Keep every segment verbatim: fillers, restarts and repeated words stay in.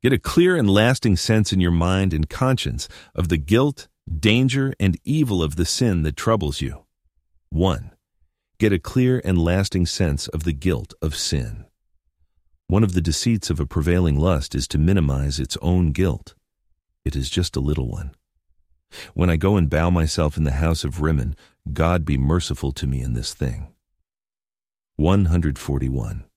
Get a clear and lasting sense in your mind and conscience of the guilt, danger, and evil of the sin that troubles you. one. Get a clear and lasting sense of the guilt of sin. One of the deceits of a prevailing lust is to minimize its own guilt. It is just a little one. When I go and bow myself in the house of Rimmon, God be merciful to me in this thing. one hundred forty-one.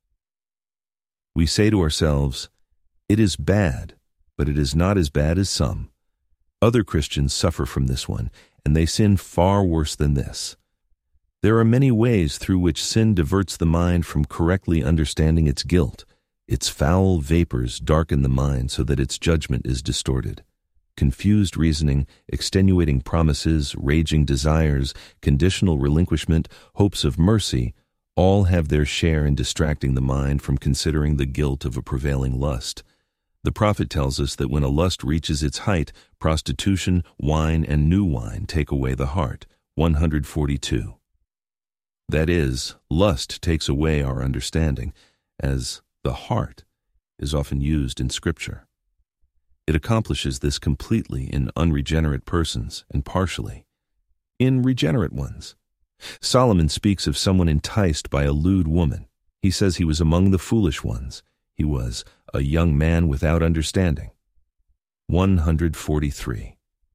We say to ourselves, it is bad, but it is not as bad as some. Other Christians suffer from this one, and they sin far worse than this. There are many ways through which sin diverts the mind from correctly understanding its guilt. Its foul vapors darken the mind so that its judgment is distorted. Confused reasoning, extenuating promises, raging desires, conditional relinquishment, hopes of mercy, all have their share in distracting the mind from considering the guilt of a prevailing lust. The prophet tells us that when a lust reaches its height, prostitution, wine, and new wine take away the heart. one hundred forty-two. That is, lust takes away our understanding, as the heart is often used in Scripture. It accomplishes this completely in unregenerate persons and partially in regenerate ones. Solomon speaks of someone enticed by a lewd woman. He says he was among the foolish ones. He was a young man without understanding. one hundred forty-three.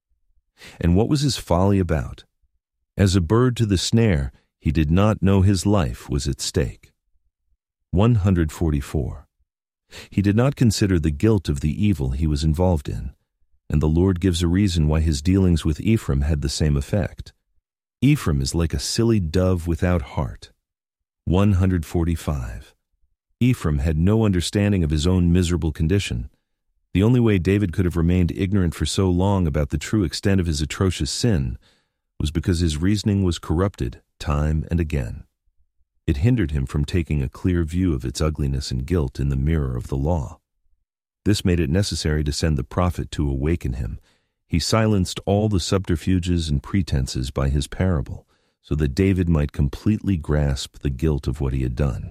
And what was his folly about? As a bird to the snare, he did not know his life was at stake. one hundred forty-four. He did not consider the guilt of the evil he was involved in, and the Lord gives a reason why his dealings with Ephraim had the same effect. Ephraim is like a silly dove without heart. one hundred forty-five. Ephraim had no understanding of his own miserable condition. The only way David could have remained ignorant for so long about the true extent of his atrocious sin was because his reasoning was corrupted time and again. It hindered him from taking a clear view of its ugliness and guilt in the mirror of the law. This made it necessary to send the prophet to awaken him. He silenced all the subterfuges and pretenses by his parable, so that David might completely grasp the guilt of what he had done.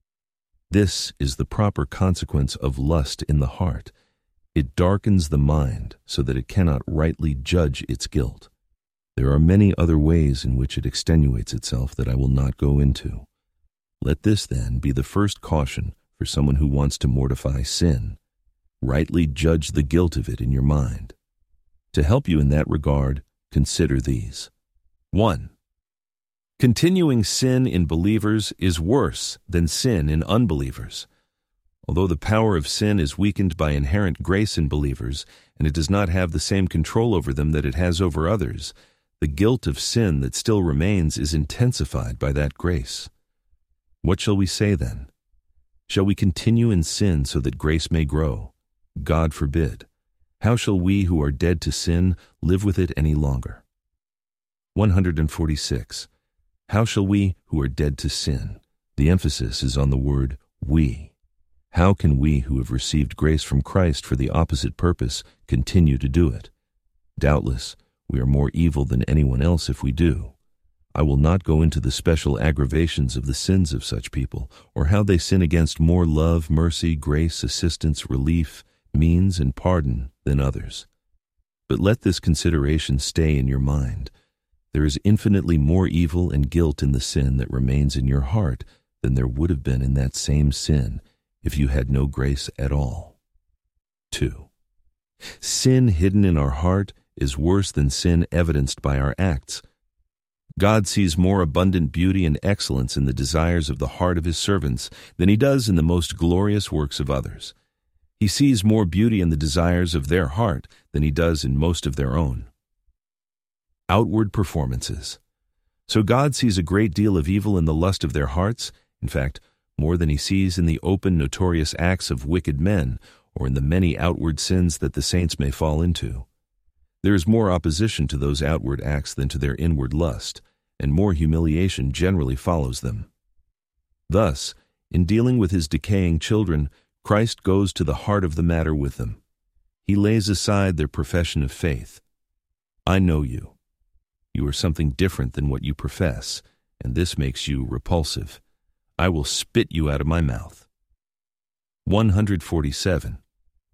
This is the proper consequence of lust in the heart. It darkens the mind so that it cannot rightly judge its guilt. There are many other ways in which it extenuates itself that I will not go into. Let this, then, be the first caution for someone who wants to mortify sin. Rightly judge the guilt of it in your mind. To help you in that regard, consider these. one. Continuing sin in believers is worse than sin in unbelievers. Although the power of sin is weakened by inherent grace in believers, and it does not have the same control over them that it has over others, the guilt of sin that still remains is intensified by that grace. What shall we say then? Shall we continue in sin so that grace may grow? God forbid. How shall we who are dead to sin live with it any longer? one hundred forty-six. How shall we who are dead to sin? The emphasis is on the word we. How can we who have received grace from Christ for the opposite purpose continue to do it? Doubtless, we are more evil than anyone else if we do. I will not go into the special aggravations of the sins of such people, or how they sin against more love, mercy, grace, assistance, relief, means, and pardon than others. But let this consideration stay in your mind. There is infinitely more evil and guilt in the sin that remains in your heart than there would have been in that same sin if you had no grace at all. two. Sin hidden in our heart is worse than sin evidenced by our acts. God sees more abundant beauty and excellence in the desires of the heart of his servants than he does in the most glorious works of others. He sees more beauty in the desires of their heart than he does in most of their own. Outward performances. So God sees a great deal of evil in the lust of their hearts, in fact, more than he sees in the open, notorious acts of wicked men or in the many outward sins that the saints may fall into. There is more opposition to those outward acts than to their inward lust, and more humiliation generally follows them. Thus, in dealing with his decaying children, Christ goes to the heart of the matter with them. He lays aside their profession of faith. I know you. You are something different than what you profess, and this makes you repulsive. I will spit you out of my mouth. one hundred forty-seven.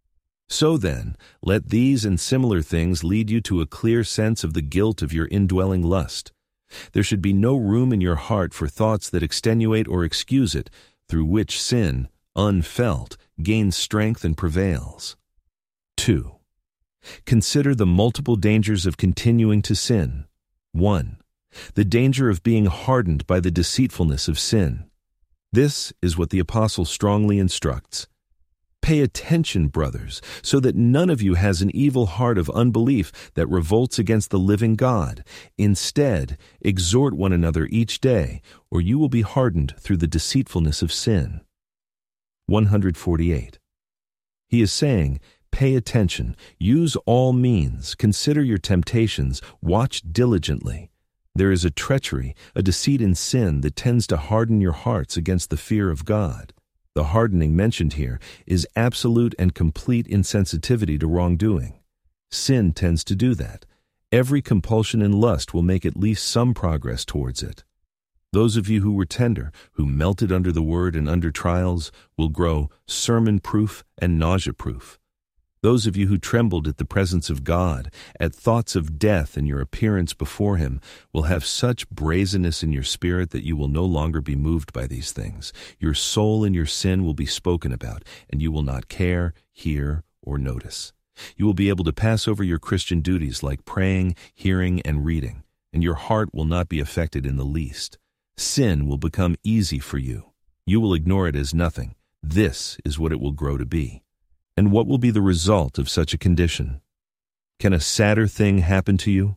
So then, let these and similar things lead you to a clear sense of the guilt of your indwelling lust. There should be no room in your heart for thoughts that extenuate or excuse it, through which sin, unfelt, gains strength and prevails. two. Consider the multiple dangers of continuing to sin. one. The danger of being hardened by the deceitfulness of sin. This is what the apostle strongly instructs. Pay attention, brothers, so that none of you has an evil heart of unbelief that revolts against the living God. Instead, exhort one another each day, or you will be hardened through the deceitfulness of sin. one hundred forty-eight. He is saying, pay attention, use all means, consider your temptations, watch diligently. There is a treachery, a deceit in sin that tends to harden your hearts against the fear of God. The hardening mentioned here is absolute and complete insensitivity to wrongdoing. Sin tends to do that. Every compulsion and lust will make at least some progress towards it. Those of you who were tender, who melted under the word and under trials, will grow sermon-proof and nausea-proof. Those of you who trembled at the presence of God, at thoughts of death and your appearance before Him, will have such brazenness in your spirit that you will no longer be moved by these things. Your soul and your sin will be spoken about, and you will not care, hear, or notice. You will be able to pass over your Christian duties like praying, hearing, and reading, and your heart will not be affected in the least. Sin will become easy for you. You will ignore it as nothing. This is what it will grow to be. And what will be the result of such a condition? Can a sadder thing happen to you?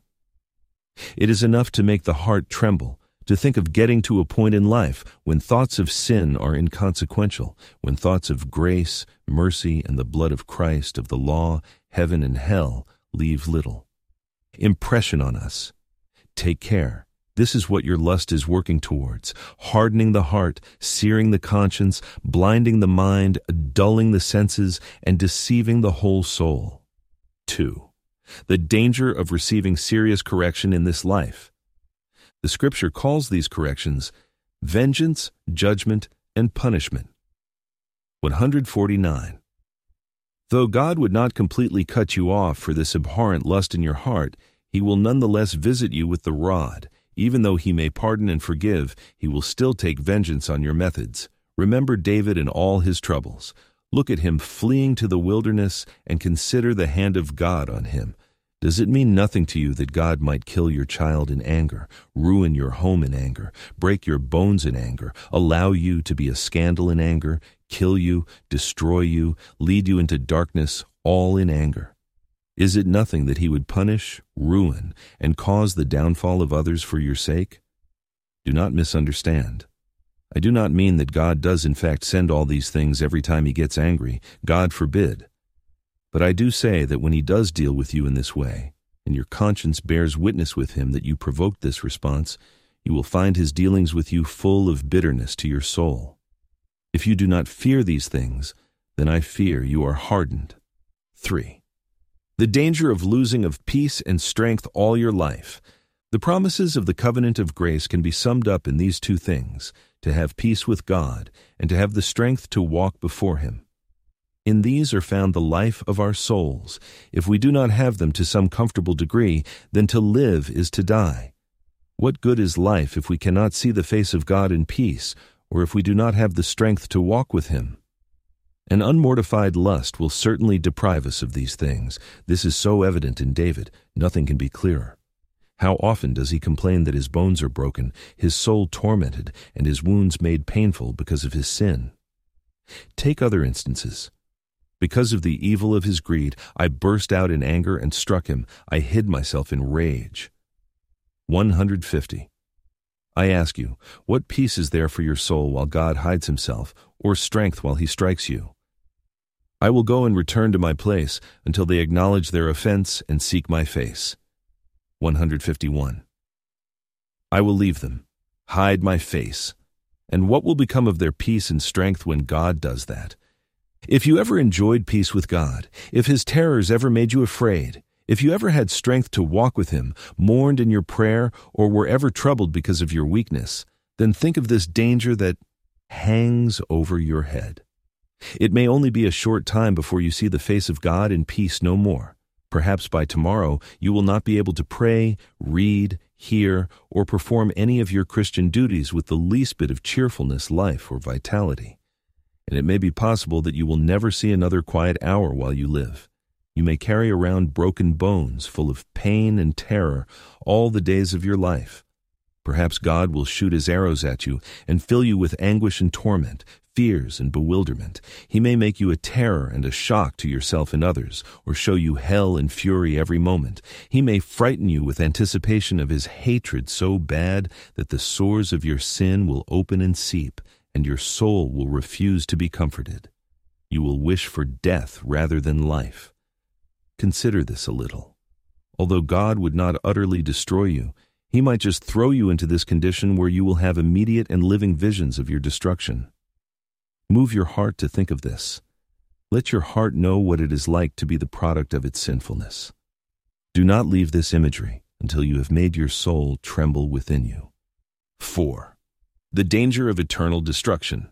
It is enough to make the heart tremble, to think of getting to a point in life when thoughts of sin are inconsequential, when thoughts of grace, mercy, and the blood of Christ, of the law, heaven, and hell leave little. Impression on us. Take care. This is what your lust is working towards, hardening the heart, searing the conscience, blinding the mind, dulling the senses, and deceiving the whole soul. two. The danger of receiving serious correction in this life. The Scripture calls these corrections vengeance, judgment, and punishment. one hundred forty-nine. Though God would not completely cut you off for this abhorrent lust in your heart, He will nonetheless visit you with the rod. Even though He may pardon and forgive, He will still take vengeance on your methods. Remember David and all his troubles. Look at him fleeing to the wilderness and consider the hand of God on him. Does it mean nothing to you that God might kill your child in anger, ruin your home in anger, break your bones in anger, allow you to be a scandal in anger, kill you, destroy you, lead you into darkness, all in anger? Is it nothing that He would punish, ruin, and cause the downfall of others for your sake? Do not misunderstand. I do not mean that God does in fact send all these things every time He gets angry. God forbid. But I do say that when He does deal with you in this way, and your conscience bears witness with Him that you provoked this response, you will find His dealings with you full of bitterness to your soul. If you do not fear these things, then I fear you are hardened. three. The danger of losing of peace and strength all your life. The promises of the covenant of grace can be summed up in these two things: to have peace with God and to have the strength to walk before Him. In these are found the life of our souls. If we do not have them to some comfortable degree, then to live is to die. What good is life if we cannot see the face of God in peace, or if we do not have the strength to walk with Him? An unmortified lust will certainly deprive us of these things. This is so evident in David, nothing can be clearer. How often does he complain that his bones are broken, his soul tormented, and his wounds made painful because of his sin? Take other instances. Because of the evil of his greed, I burst out in anger and struck him. I hid myself in rage. one hundred fifty. I ask you, what peace is there for your soul while God hides Himself, or strength while He strikes you? I will go and return to my place until they acknowledge their offense and seek my face. one hundred fifty-one. I will leave them, hide my face. And what will become of their peace and strength when God does that? If you ever enjoyed peace with God, if His terrors ever made you afraid, if you ever had strength to walk with Him, mourned in your prayer, or were ever troubled because of your weakness, then think of this danger that hangs over your head. It may only be a short time before you see the face of God in peace no more. Perhaps by tomorrow you will not be able to pray, read, hear, or perform any of your Christian duties with the least bit of cheerfulness, life, or vitality. And it may be possible that you will never see another quiet hour while you live. You may carry around broken bones full of pain and terror all the days of your life. Perhaps God will shoot his arrows at you and fill you with anguish and torment, fears and bewilderment. He may make you a terror and a shock to yourself and others, or show you hell and fury every moment. He may frighten you with anticipation of his hatred so bad that the sores of your sin will open and seep, and your soul will refuse to be comforted. You will wish for death rather than life. Consider this a little. Although God would not utterly destroy you, he might just throw you into this condition where you will have immediate and living visions of your destruction. Move your heart to think of this. Let your heart know what it is like to be the product of its sinfulness. Do not leave this imagery until you have made your soul tremble within you. four. The danger of eternal destruction.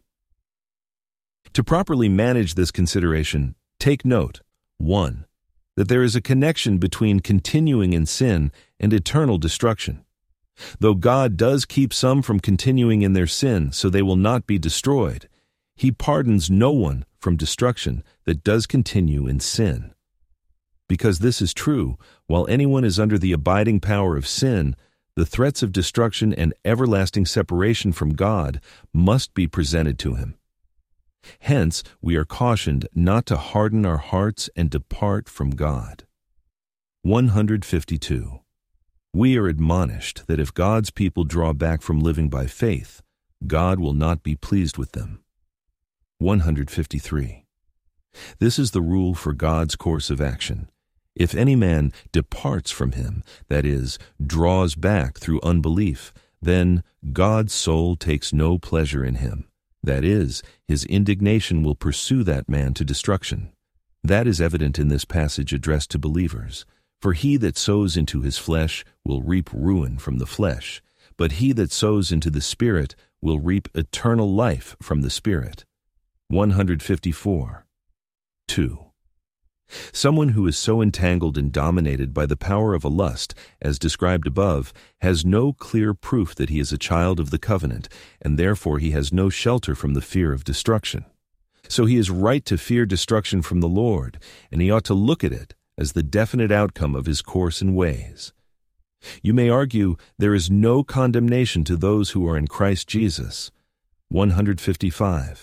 To properly manage this consideration, take note, one, that there is a connection between continuing in sin and eternal destruction. Though God does keep some from continuing in their sin so they will not be destroyed, he pardons no one from destruction that does continue in sin. Because this is true, while anyone is under the abiding power of sin, the threats of destruction and everlasting separation from God must be presented to him. Hence, we are cautioned not to harden our hearts and depart from God. one hundred fifty-two. We are admonished that if God's people draw back from living by faith, God will not be pleased with them. one hundred fifty-three. This is the rule for God's course of action. If any man departs from him, that is, draws back through unbelief, then God's soul takes no pleasure in him. That is, his indignation will pursue that man to destruction. That is evident in this passage addressed to believers. For he that sows into his flesh will reap ruin from the flesh, but he that sows into the Spirit will reap eternal life from the Spirit. one hundred fifty-four. two. Someone who is so entangled and dominated by the power of a lust, as described above, has no clear proof that he is a child of the covenant, and therefore he has no shelter from the fear of destruction. So he is right to fear destruction from the Lord, and he ought to look at it as the definite outcome of his course and ways. You may argue there is no condemnation to those who are in Christ Jesus. one hundred fifty-five.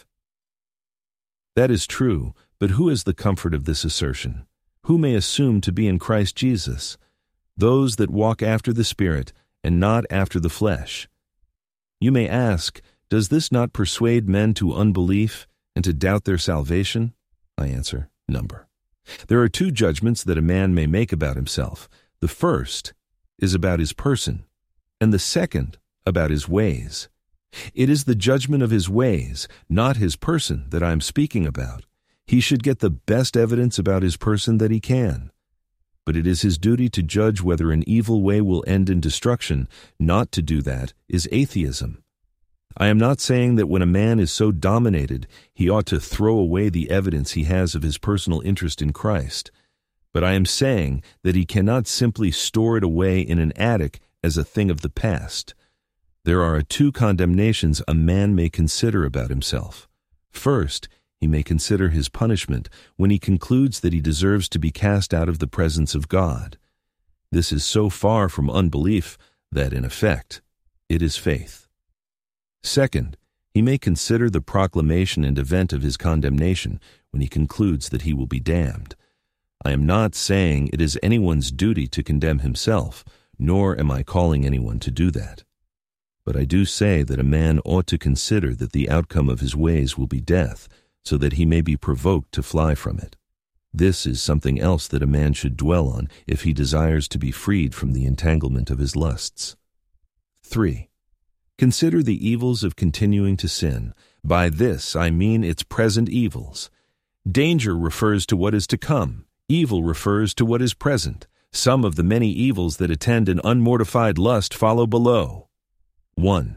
That is true, but who is the comfort of this assertion? Who may assume to be in Christ Jesus? Those that walk after the Spirit and not after the flesh. You may ask, does this not persuade men to unbelief and to doubt their salvation? I answer, number. There are two judgments that a man may make about himself. The first is about his person, and the second about his ways. It is the judgment of his ways, not his person, that I am speaking about. He should get the best evidence about his person that he can. But it is his duty to judge whether an evil way will end in destruction. Not to do that is atheism. I am not saying that when a man is so dominated, he ought to throw away the evidence he has of his personal interest in Christ. But I am saying that he cannot simply store it away in an attic as a thing of the past. There are two condemnations a man may consider about himself. First, he may consider his punishment when he concludes that he deserves to be cast out of the presence of God. This is so far from unbelief that, in effect, it is faith. Second, he may consider the proclamation and event of his condemnation when he concludes that he will be damned. I am not saying it is anyone's duty to condemn himself, nor am I calling anyone to do that. But I do say that a man ought to consider that the outcome of his ways will be death, so that he may be provoked to fly from it. This is something else that a man should dwell on if he desires to be freed from the entanglement of his lusts. three. Consider the evils of continuing to sin. By this I mean its present evils. Danger refers to what is to come. Evil refers to what is present. Some of the many evils that attend an unmortified lust follow below. one.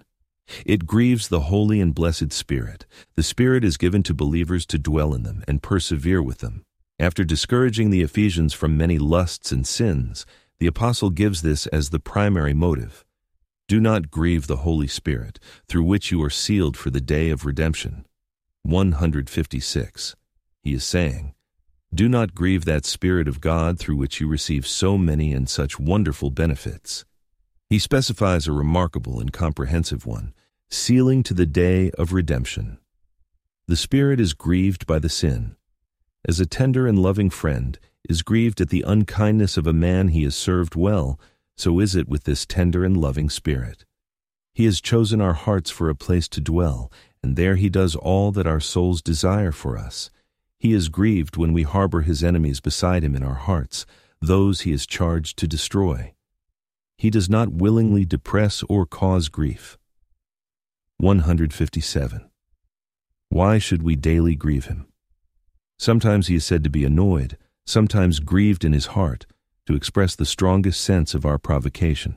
It grieves the Holy and Blessed Spirit. The Spirit is given to believers to dwell in them and persevere with them. After discouraging the Ephesians from many lusts and sins, the apostle gives this as the primary motive. Do not grieve the Holy Spirit, through which you are sealed for the day of redemption. one fifty-six. He is saying, do not grieve that Spirit of God through which you receive so many and such wonderful benefits. He specifies a remarkable and comprehensive one, sealing to the day of redemption. The Spirit is grieved by the sin. As a tender and loving friend is grieved at the unkindness of a man he has served well, so is it with this tender and loving Spirit. He has chosen our hearts for a place to dwell, and there he does all that our souls desire for us. He is grieved when we harbor his enemies beside him in our hearts, those he is charged to destroy. He does not willingly depress or cause grief. one fifty-seven. Why should we daily grieve him? Sometimes he is said to be annoyed, sometimes grieved in his heart, to express the strongest sense of our provocation.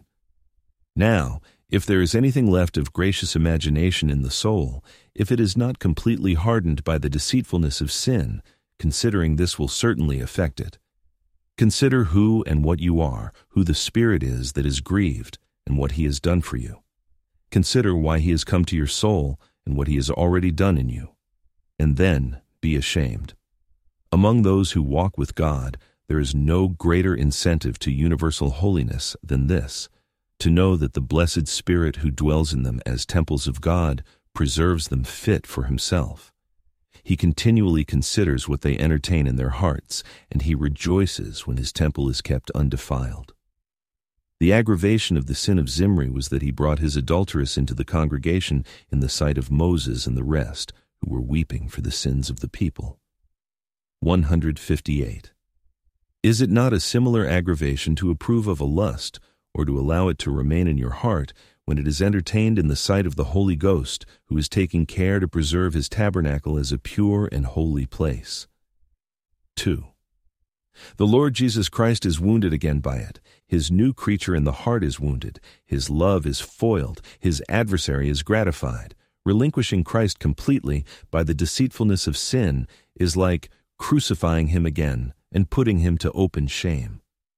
Now, if there is anything left of gracious imagination in the soul, if it is not completely hardened by the deceitfulness of sin, considering this will certainly affect it. Consider who and what you are, who the Spirit is that is grieved, and what he has done for you. Consider why he has come to your soul and what he has already done in you. And then be ashamed. Among those who walk with God, there is no greater incentive to universal holiness than this, to know that the blessed Spirit who dwells in them as temples of God preserves them fit for himself. He continually considers what they entertain in their hearts, and he rejoices when his temple is kept undefiled. The aggravation of the sin of Zimri was that he brought his adulteress into the congregation in the sight of Moses and the rest, who were weeping for the sins of the people. one fifty-eight. Is it not a similar aggravation to approve of a lust, or to allow it to remain in your heart, when it is entertained in the sight of the Holy Ghost, who is taking care to preserve his tabernacle as a pure and holy place? two. The Lord Jesus Christ is wounded again by it. His new creature in the heart is wounded. His love is foiled. His adversary is gratified. Relinquishing Christ completely by the deceitfulness of sin is like crucifying him again and putting him to open shame.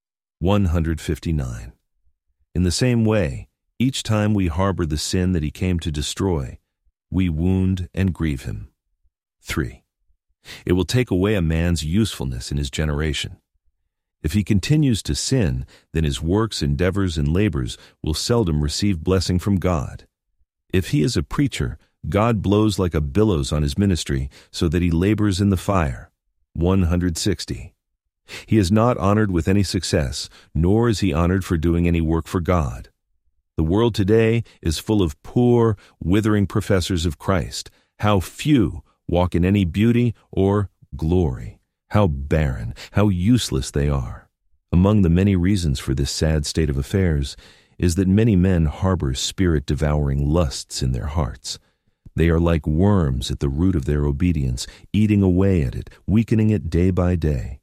one fifty-nine. In the same way, each time we harbor the sin that he came to destroy, we wound and grieve him. three. It will take away a man's usefulness in his generation. If he continues to sin, then his works, endeavors, and labors will seldom receive blessing from God. If he is a preacher, God blows like a billows on his ministry, so that he labors in the fire. one sixty. He is not honored with any success, nor is he honored for doing any work for God. The world today is full of poor, withering professors of Christ. How few walk in any beauty or glory. How barren, how useless they are. Among the many reasons for this sad state of affairs is that many men harbor spirit-devouring lusts in their hearts. They are like worms at the root of their obedience, eating away at it, weakening it day by day.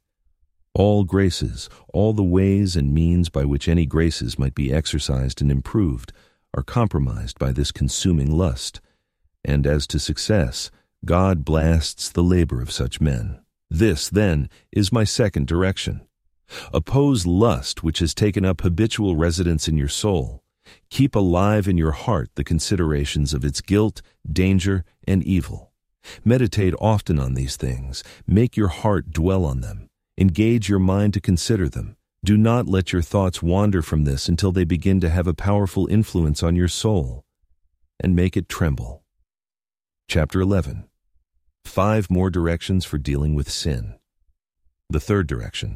All graces, all the ways and means by which any graces might be exercised and improved, are compromised by this consuming lust. And as to success, God blasts the labor of such men. This, then, is my second direction. Oppose lust which has taken up habitual residence in your soul. Keep alive in your heart the considerations of its guilt, danger, and evil. Meditate often on these things. Make your heart dwell on them. Engage your mind to consider them. Do not let your thoughts wander from this until they begin to have a powerful influence on your soul, and make it tremble. Chapter eleven. Five more directions for dealing with sin. The third direction.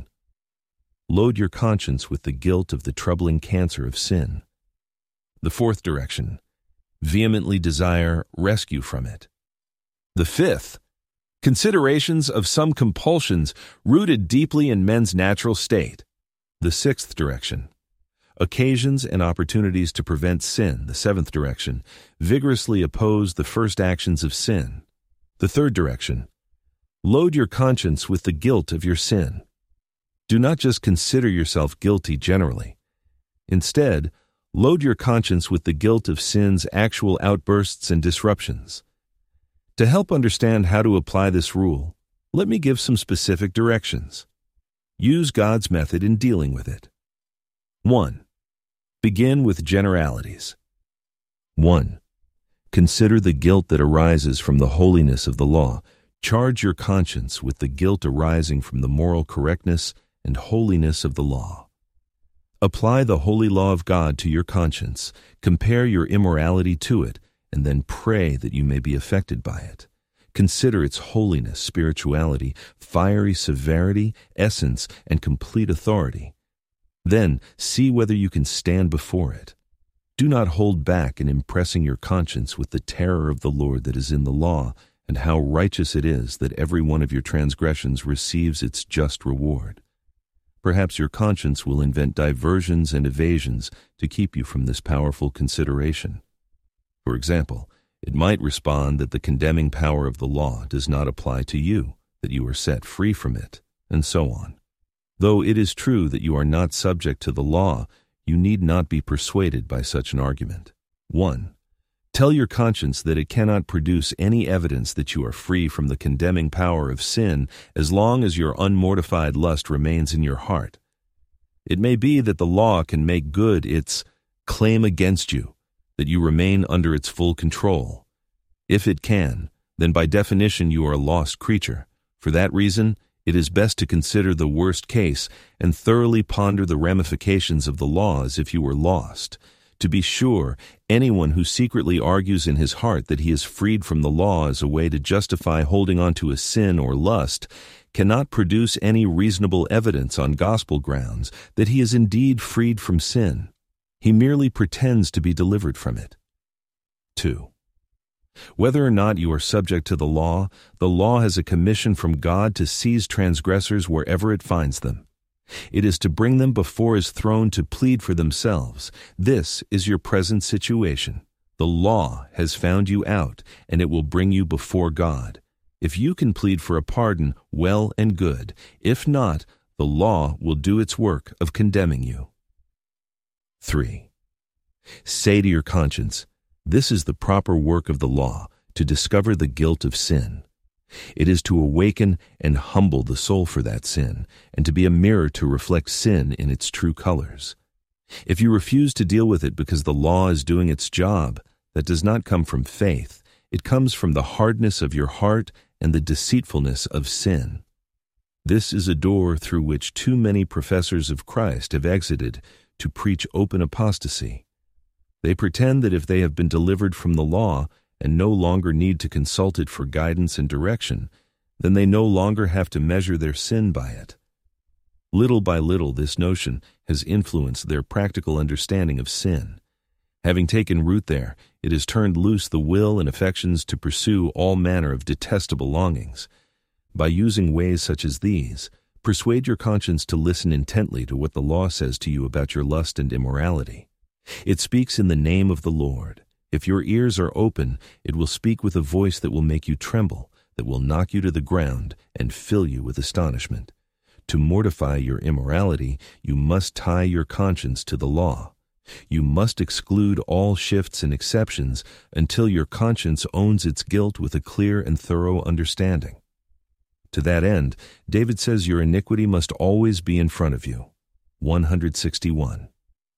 Load your conscience with the guilt of the troubling cancer of sin. The fourth direction. Vehemently desire rescue from it. The fifth. Considerations of some compulsions rooted deeply in men's natural state. The sixth direction. Occasions and opportunities to prevent sin. The seventh direction. Vigorously oppose the first actions of sin. The third direction. Load your conscience with the guilt of your sin. Do not just consider yourself guilty generally. Instead, Load your conscience with the guilt of sin's actual outbursts and disruptions. To help understand how to apply this rule, let me give some specific directions. Use God's method in dealing with it. one. Begin with generalities. one. Consider the guilt that arises from the holiness of the law. Charge your conscience with the guilt arising from the moral correctness and holiness of the law. Apply the holy law of God to your conscience, compare your immorality to it, and then pray that you may be affected by it. Consider its holiness, spirituality, fiery severity, essence, and complete authority. Then see whether you can stand before it. Do not hold back in impressing your conscience with the terror of the Lord that is in the law, and how righteous it is that every one of your transgressions receives its just reward. Perhaps your conscience will invent diversions and evasions to keep you from this powerful consideration. For example, it might respond that the condemning power of the law does not apply to you, that you are set free from it, and so on. Though it is true that you are not subject to the law, you need not be persuaded by such an argument. one. Tell your conscience that it cannot produce any evidence that you are free from the condemning power of sin as long as your unmortified lust remains in your heart. It may be that the law can make good its claim against you, that you remain under its full control. If it can, then by definition you are a lost creature. For that reason, it is best to consider the worst case and thoroughly ponder the ramifications of the law as if you were lost. To be sure, anyone who secretly argues in his heart that he is freed from the law as a way to justify holding on to a sin or lust cannot produce any reasonable evidence on gospel grounds that he is indeed freed from sin. He merely pretends to be delivered from it. two. Whether or not you are subject to the law, the law has a commission from God to seize transgressors wherever it finds them. It is to bring them before his throne to plead for themselves. This is your present situation. The law has found you out, and it will bring you before God. If you can plead for a pardon, well and good. If not, the law will do its work of condemning you. three. Say to your conscience, this is the proper work of the law, to discover the guilt of sin. It is to awaken and humble the soul for that sin, and to be a mirror to reflect sin in its true colors. If you refuse to deal with it because the law is doing its job, that does not come from faith. It comes from the hardness of your heart and the deceitfulness of sin. This is a door through which too many professors of Christ have exited to preach open apostasy. They pretend that if they have been delivered from the law and no longer need to consult it for guidance and direction, then they no longer have to measure their sin by it. Little by little, this notion has influenced their practical understanding of sin. Having taken root there, it has turned loose the will and affections to pursue all manner of detestable longings. By using ways such as these, persuade your conscience to listen intently to what the law says to you about your lust and immorality. It speaks in the name of the Lord. If your ears are open, it will speak with a voice that will make you tremble, that will knock you to the ground and fill you with astonishment. To mortify your immorality, you must tie your conscience to the law. You must exclude all shifts and exceptions until your conscience owns its guilt with a clear and thorough understanding. To that end, David says your iniquity must always be in front of you. one sixty-one.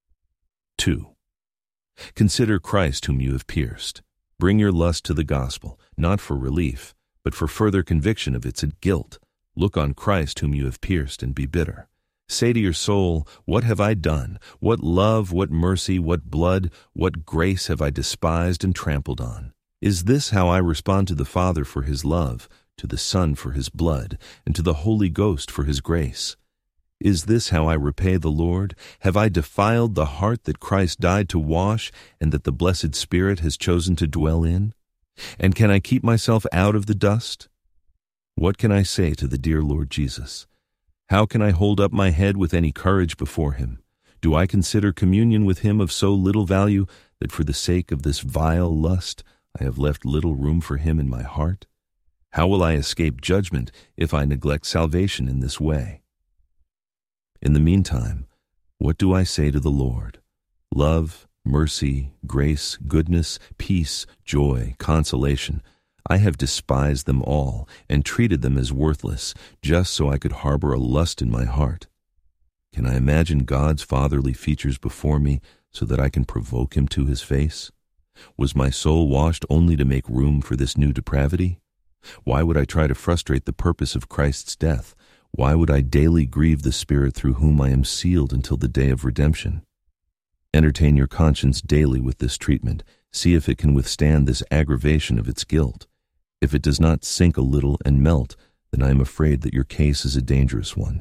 two. Consider Christ whom you have pierced. Bring your lust to the gospel, not for relief, but for further conviction of its guilt. Look on Christ whom you have pierced and be bitter. Say to your soul, what have I done? What love, what mercy, what blood, what grace have I despised and trampled on? Is this how I respond to the Father for his love, to the Son for his blood, and to the Holy Ghost for his grace? Is this how I repay the Lord? Have I defiled the heart that Christ died to wash and that the blessed Spirit has chosen to dwell in? And can I keep myself out of the dust? What can I say to the dear Lord Jesus? How can I hold up my head with any courage before him? Do I consider communion with him of so little value that for the sake of this vile lust I have left little room for him in my heart? How will I escape judgment if I neglect salvation in this way? In the meantime, what do I say to the Lord? Love, mercy, grace, goodness, peace, joy, consolation. I have despised them all and treated them as worthless, just so I could harbor a lust in my heart. Can I imagine God's fatherly features before me so that I can provoke him to his face? Was my soul washed only to make room for this new depravity? Why would I try to frustrate the purpose of Christ's death? Why would I daily grieve the Spirit through whom I am sealed until the day of redemption? Entertain your conscience daily with this treatment. See if it can withstand this aggravation of its guilt. If it does not sink a little and melt, then I am afraid that your case is a dangerous one.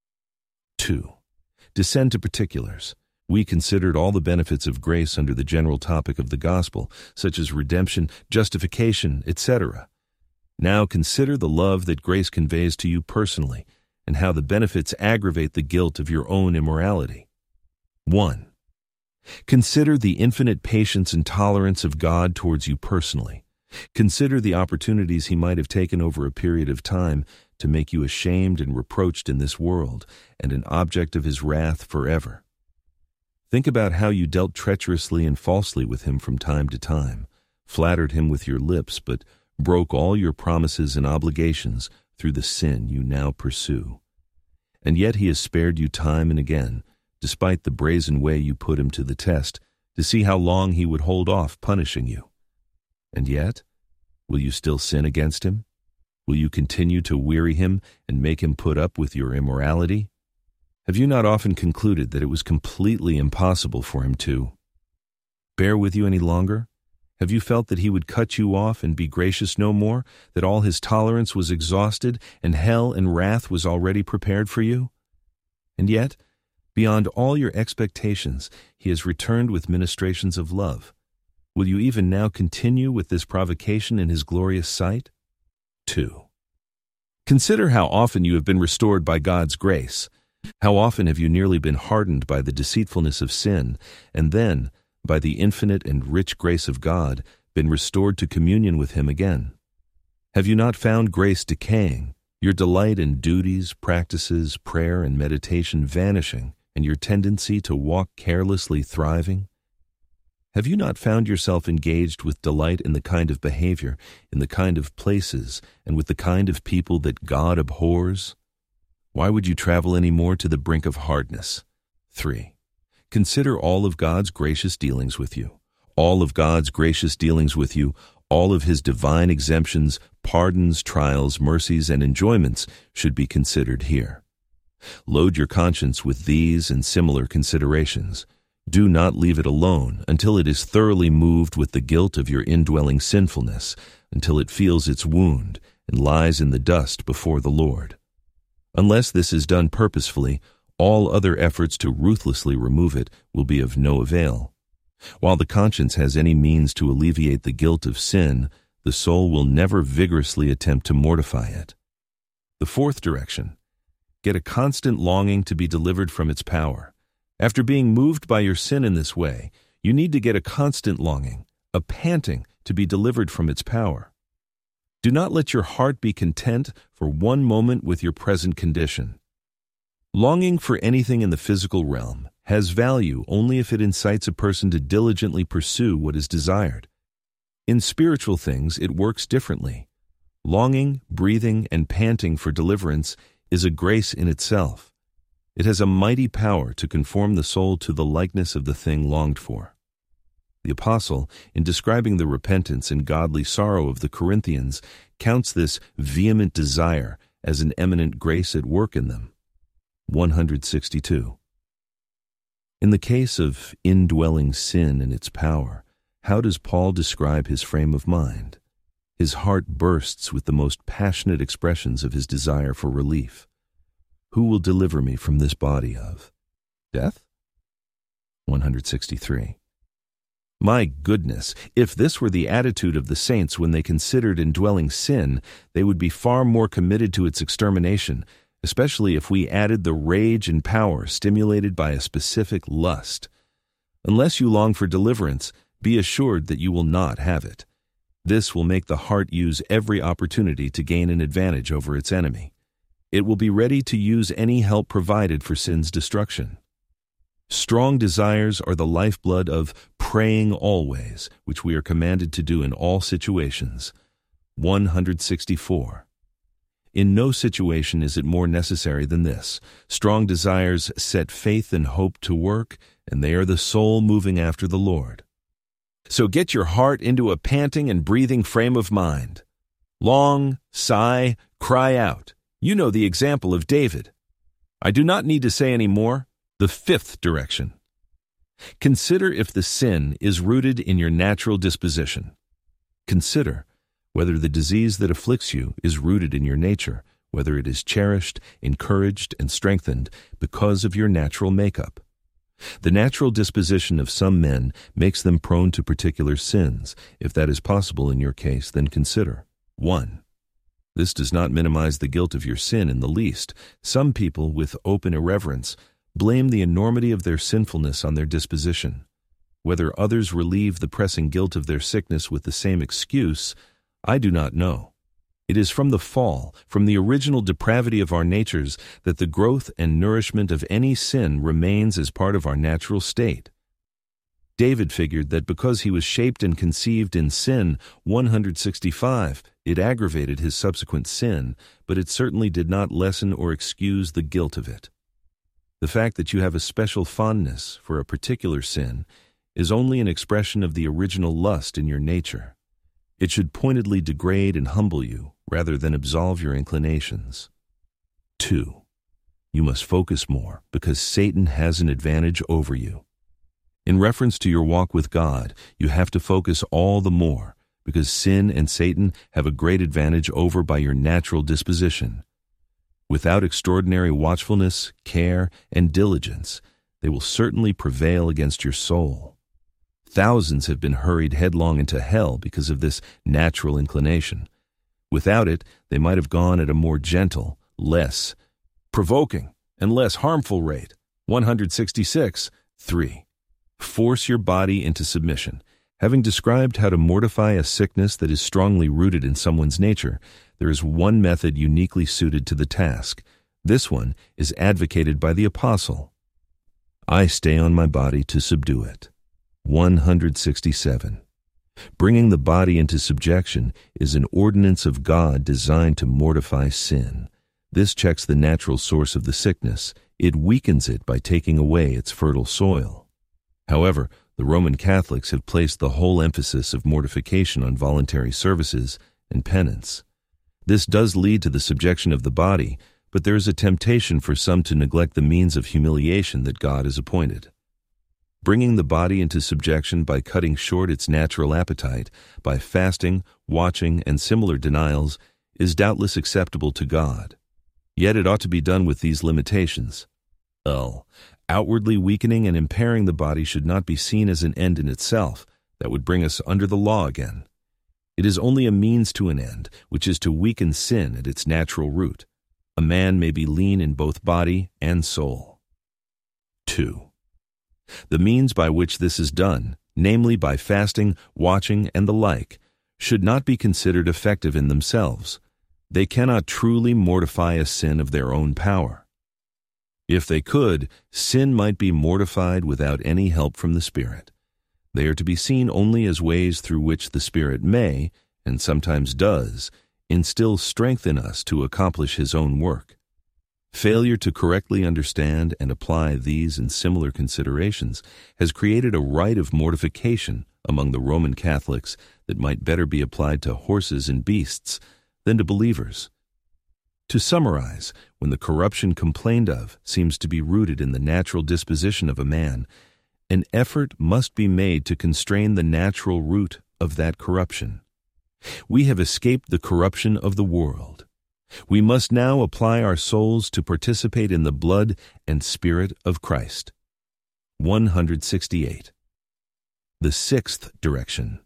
Two. Descend to particulars. We considered all the benefits of grace under the general topic of the gospel, such as redemption, justification, et cetera. Now consider the love that grace conveys to you personally, and how the benefits aggravate the guilt of your own immorality. One. Consider the infinite patience and tolerance of God towards you personally. Consider the opportunities he might have taken over a period of time to make you ashamed and reproached in this world, and an object of his wrath forever. Think about how you dealt treacherously and falsely with him from time to time, flattered him with your lips, but broke all your promises and obligations through the sin you now pursue. And yet he has spared you time and again, despite the brazen way you put him to the test, to see how long he would hold off punishing you. And yet, will you still sin against him? Will you continue to weary him and make him put up with your immorality? Have you not often concluded that it was completely impossible for him to bear with you any longer? Have you felt that he would cut you off and be gracious no more, that all his tolerance was exhausted and hell and wrath was already prepared for you? And yet, beyond all your expectations, he has returned with ministrations of love. Will you even now continue with this provocation in his glorious sight? Two. Consider how often you have been restored by God's grace. How often have you nearly been hardened by the deceitfulness of sin, and then, by the infinite and rich grace of God, been restored to communion with him again? Have you not found grace decaying, your delight in duties, practices, prayer, and meditation vanishing, and your tendency to walk carelessly thriving? Have you not found yourself engaged with delight in the kind of behavior, in the kind of places, and with the kind of people that God abhors? Why would you travel any more to the brink of hardness? Three. Consider all of God's gracious dealings with you. All of God's gracious dealings with you, all of his divine exemptions, pardons, trials, mercies, and enjoyments should be considered here. Load your conscience with these and similar considerations. Do not leave it alone until it is thoroughly moved with the guilt of your indwelling sinfulness, until it feels its wound and lies in the dust before the Lord. Unless this is done purposefully, all other efforts to ruthlessly remove it will be of no avail. While the conscience has any means to alleviate the guilt of sin, the soul will never vigorously attempt to mortify it. The fourth direction. Get a constant longing to be delivered from its power. After being moved by your sin in this way, you need to get a constant longing, a panting to be delivered from its power. Do not let your heart be content for one moment with your present condition. Longing for anything in the physical realm has value only if it incites a person to diligently pursue what is desired. In spiritual things, it works differently. Longing, breathing, and panting for deliverance is a grace in itself. It has a mighty power to conform the soul to the likeness of the thing longed for. The apostle, in describing the repentance and godly sorrow of the Corinthians, counts this vehement desire as an eminent grace at work in them. one sixty-two. In the case of indwelling sin and its power, how does Paul describe his frame of mind? His heart bursts with the most passionate expressions of his desire for relief. Who will deliver me from this body of death? one sixty-three. My goodness, if this were the attitude of the saints when they considered indwelling sin, they would be far more committed to its extermination, especially if we added the rage and power stimulated by a specific lust. Unless you long for deliverance, be assured that you will not have it. This will make the heart use every opportunity to gain an advantage over its enemy. It will be ready to use any help provided for sin's destruction. Strong desires are the lifeblood of praying always, which we are commanded to do in all situations. one sixty-four. In no situation is it more necessary than this. Strong desires set faith and hope to work, and they are the soul moving after the Lord. So get your heart into a panting and breathing frame of mind. Long, sigh, cry out. You know the example of David. I do not need to say any more. The fifth direction. Consider if the sin is rooted in your natural disposition. Consider whether the disease that afflicts you is rooted in your nature, whether it is cherished, encouraged, and strengthened because of your natural makeup. The natural disposition of some men makes them prone to particular sins. If that is possible in your case, then consider. one. This does not minimize the guilt of your sin in the least. Some people, with open irreverence, blame the enormity of their sinfulness on their disposition. Whether others relieve the pressing guilt of their sickness with the same excuse, I do not know. It is from the fall, from the original depravity of our natures, that the growth and nourishment of any sin remains as part of our natural state. David figured that because he was shaped and conceived in sin, one sixty-five, it aggravated his subsequent sin, but it certainly did not lessen or excuse the guilt of it. The fact that you have a special fondness for a particular sin is only an expression of the original lust in your nature. It should pointedly degrade and humble you rather than absolve your inclinations. Two, you must focus more because Satan has an advantage over you. In reference to your walk with God, you have to focus all the more because sin and Satan have a great advantage over by your natural disposition. Without extraordinary watchfulness, care, and diligence, they will certainly prevail against your soul. Thousands have been hurried headlong into hell because of this natural inclination. Without it, they might have gone at a more gentle, less provoking, and less harmful rate. one sixty-six. three. Force your body into submission. Having described how to mortify a sickness that is strongly rooted in someone's nature, there is one method uniquely suited to the task. This one is advocated by the Apostle. I stay on my body to subdue it. one sixty-seven. Bringing the body into subjection is an ordinance of God designed to mortify sin. This checks the natural source of the sickness. It weakens it by taking away its fertile soil. However, the Roman Catholics have placed the whole emphasis of mortification on voluntary services and penance. This does lead to the subjection of the body, but there is a temptation for some to neglect the means of humiliation that God has appointed. Bringing the body into subjection by cutting short its natural appetite, by fasting, watching, and similar denials, is doubtless acceptable to God. Yet it ought to be done with these limitations. L. Outwardly weakening and impairing the body should not be seen as an end in itself. That would bring us under the law again. It is only a means to an end, which is to weaken sin at its natural root. A man may be lean in both body and soul. two. The means by which this is done, namely by fasting, watching, and the like, should not be considered effective in themselves. They cannot truly mortify a sin of their own power. If they could, sin might be mortified without any help from the Spirit. They are to be seen only as ways through which the Spirit may, and sometimes does, instill strength in us to accomplish His own work. Failure to correctly understand and apply these and similar considerations has created a rite of mortification among the Roman Catholics that might better be applied to horses and beasts than to believers. To summarize, when the corruption complained of seems to be rooted in the natural disposition of a man, an effort must be made to constrain the natural root of that corruption. We have escaped the corruption of the world. We must now apply our souls to participate in the blood and Spirit of Christ. one sixty-eight. The sixth direction.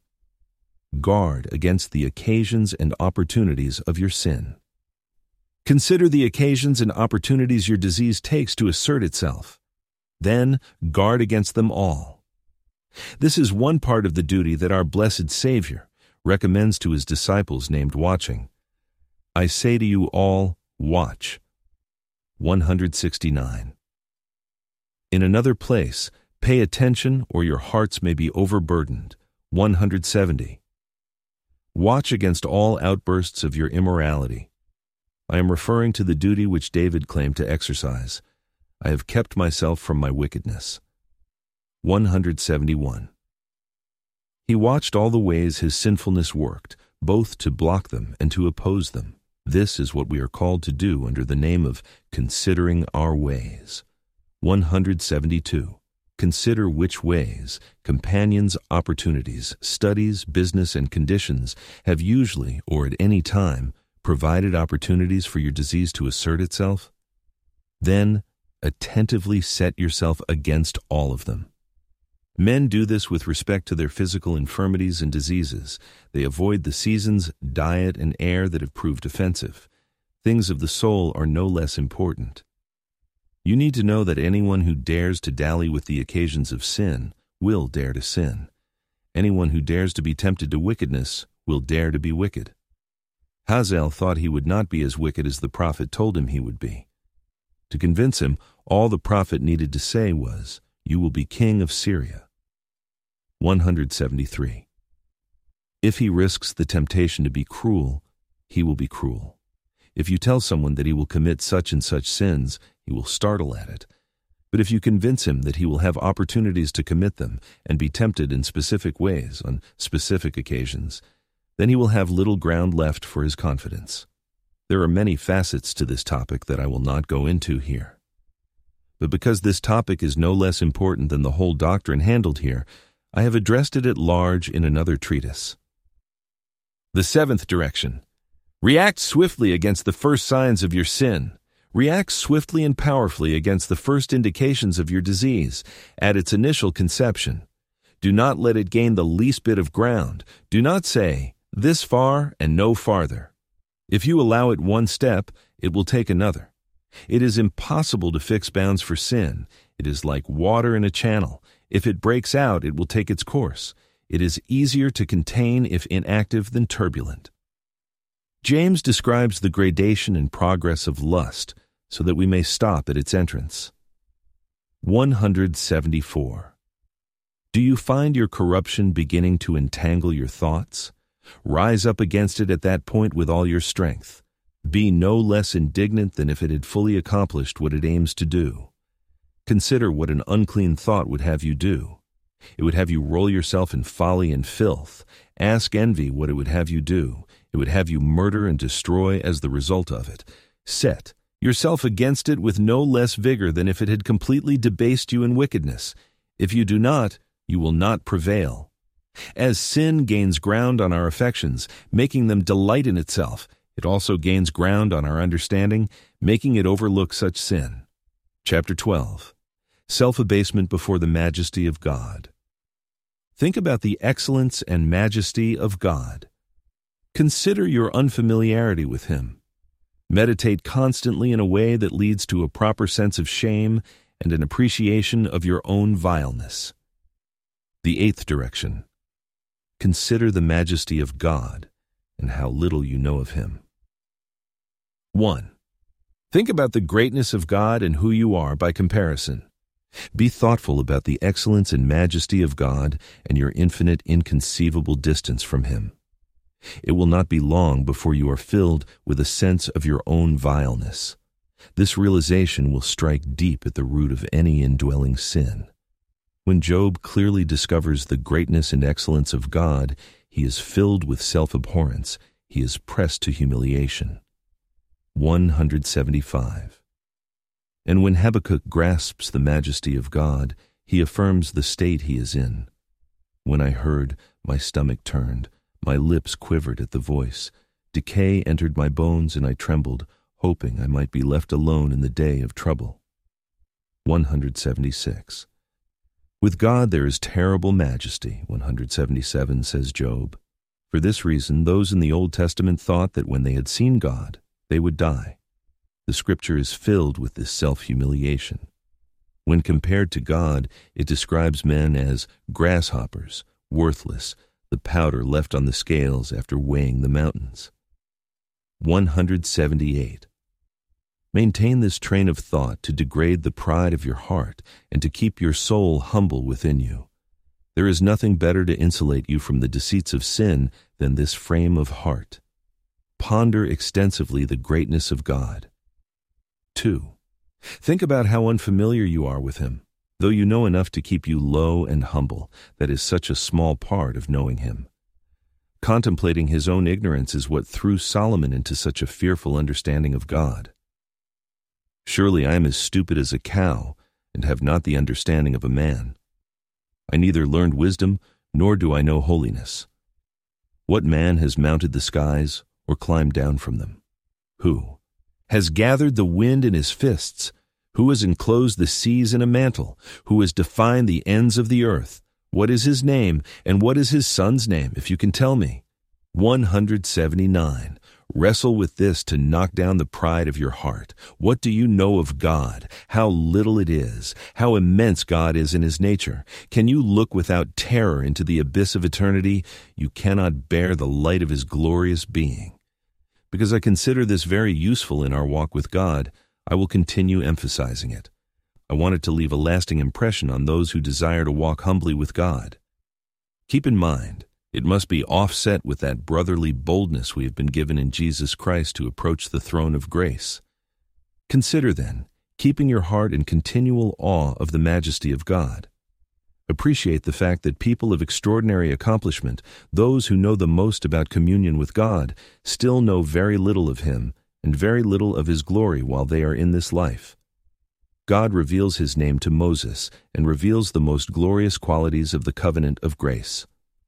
Guard against the occasions and opportunities of your sin. Consider the occasions and opportunities your disease takes to assert itself. Then guard against them all. This is one part of the duty that our blessed Savior recommends to His disciples named watching. I say to you all, watch. one sixty-nine. In another place, pay attention or your hearts may be overburdened. one hundred seventy. Watch against all outbursts of your immorality. I am referring to the duty which David claimed to exercise. I have kept myself from my wickedness. one hundred seventy-one. He watched all the ways his sinfulness worked, both to block them and to oppose them. This is what we are called to do under the name of considering our ways. one hundred seventy-two. Consider which ways, companions, opportunities, studies, business, and conditions have usually, or at any time, provided opportunities for your disease to assert itself. Then, attentively set yourself against all of them. Men do this with respect to their physical infirmities and diseases. They avoid the seasons, diet, and air that have proved offensive. Things of the soul are no less important. You need to know that anyone who dares to dally with the occasions of sin will dare to sin. Anyone who dares to be tempted to wickedness will dare to be wicked. Hazael thought he would not be as wicked as the prophet told him he would be. To convince him, all the prophet needed to say was, "You will be king of Syria." one hundred seventy-three. If he risks the temptation to be cruel, he will be cruel. If you tell someone that he will commit such and such sins, he will startle at it. But if you convince him that he will have opportunities to commit them and be tempted in specific ways on specific occasions, then he will have little ground left for his confidence. There are many facets to this topic that I will not go into here. But because this topic is no less important than the whole doctrine handled here, I have addressed it at large in another treatise. The seventh direction. React swiftly against the first signs of your sin. React swiftly and powerfully against the first indications of your disease at its initial conception. Do not let it gain the least bit of ground. Do not say, "This far and no farther." If you allow it one step, it will take another. It is impossible to fix bounds for sin. It is like water in a channel. If it breaks out, it will take its course. It is easier to contain if inactive than turbulent. James describes the gradation and progress of lust so that we may stop at its entrance. one hundred seventy-four. Do you find your corruption beginning to entangle your thoughts? Rise up against it at that point with all your strength. Be no less indignant than if it had fully accomplished what it aims to do. Consider what an unclean thought would have you do. It would have you roll yourself in folly and filth. Ask envy what it would have you do. It would have you murder and destroy as the result of it. Set yourself against it with no less vigor than if it had completely debased you in wickedness. If you do not, you will not prevail. As sin gains ground on our affections, making them delight in itself, it also gains ground on our understanding, making it overlook such sin. Chapter twelve. Self-abasement before the majesty of God. Think about the excellence and majesty of God. Consider your unfamiliarity with Him. Meditate constantly in a way that leads to a proper sense of shame and an appreciation of your own vileness. The eighth direction. Consider the majesty of God and how little you know of Him. one. Think about the greatness of God and who you are by comparison. Be thoughtful about the excellence and majesty of God and your infinite, inconceivable distance from Him. It will not be long before you are filled with a sense of your own vileness. This realization will strike deep at the root of any indwelling sin. When Job clearly discovers the greatness and excellence of God, he is filled with self-abhorrence. He is pressed to humiliation. one hundred seventy-five. And when Habakkuk grasps the majesty of God, he affirms the state he is in. When I heard, my stomach turned, my lips quivered at the voice. Decay entered my bones, and I trembled, hoping I might be left alone in the day of trouble. one hundred seventy-six. With God there is terrible majesty, one hundred seventy-seven, says Job. For this reason, those in the Old Testament thought that when they had seen God, they would die. The Scripture is filled with this self-humiliation. When compared to God, it describes men as grasshoppers, worthless, the powder left on the scales after weighing the mountains. one hundred seventy-eight. Maintain this train of thought to degrade the pride of your heart and to keep your soul humble within you. There is nothing better to insulate you from the deceits of sin than this frame of heart. Ponder extensively the greatness of God. two. Think about how unfamiliar you are with Him, though you know enough to keep you low and humble. That is such a small part of knowing Him. Contemplating his own ignorance is what threw Solomon into such a fearful understanding of God. Surely I am as stupid as a cow, and have not the understanding of a man. I neither learned wisdom, nor do I know holiness. What man has mounted the skies, or climbed down from them? Who has gathered the wind in his fists? Who has enclosed the seas in a mantle? Who has defined the ends of the earth? What is his name, and what is his son's name, if you can tell me? one hundred seventy-nine. Wrestle with this to knock down the pride of your heart. What do you know of God? How little it is. How immense God is in His nature. Can you look without terror into the abyss of eternity? You cannot bear the light of His glorious being. Because I consider this very useful in our walk with God, I will continue emphasizing it. I want it to leave a lasting impression on those who desire to walk humbly with God. Keep in mind, it must be offset with that brotherly boldness we have been given in Jesus Christ to approach the throne of grace. Consider, then, keeping your heart in continual awe of the majesty of God. Appreciate the fact that people of extraordinary accomplishment, those who know the most about communion with God, still know very little of Him and very little of His glory while they are in this life. God reveals His name to Moses and reveals the most glorious qualities of the covenant of grace.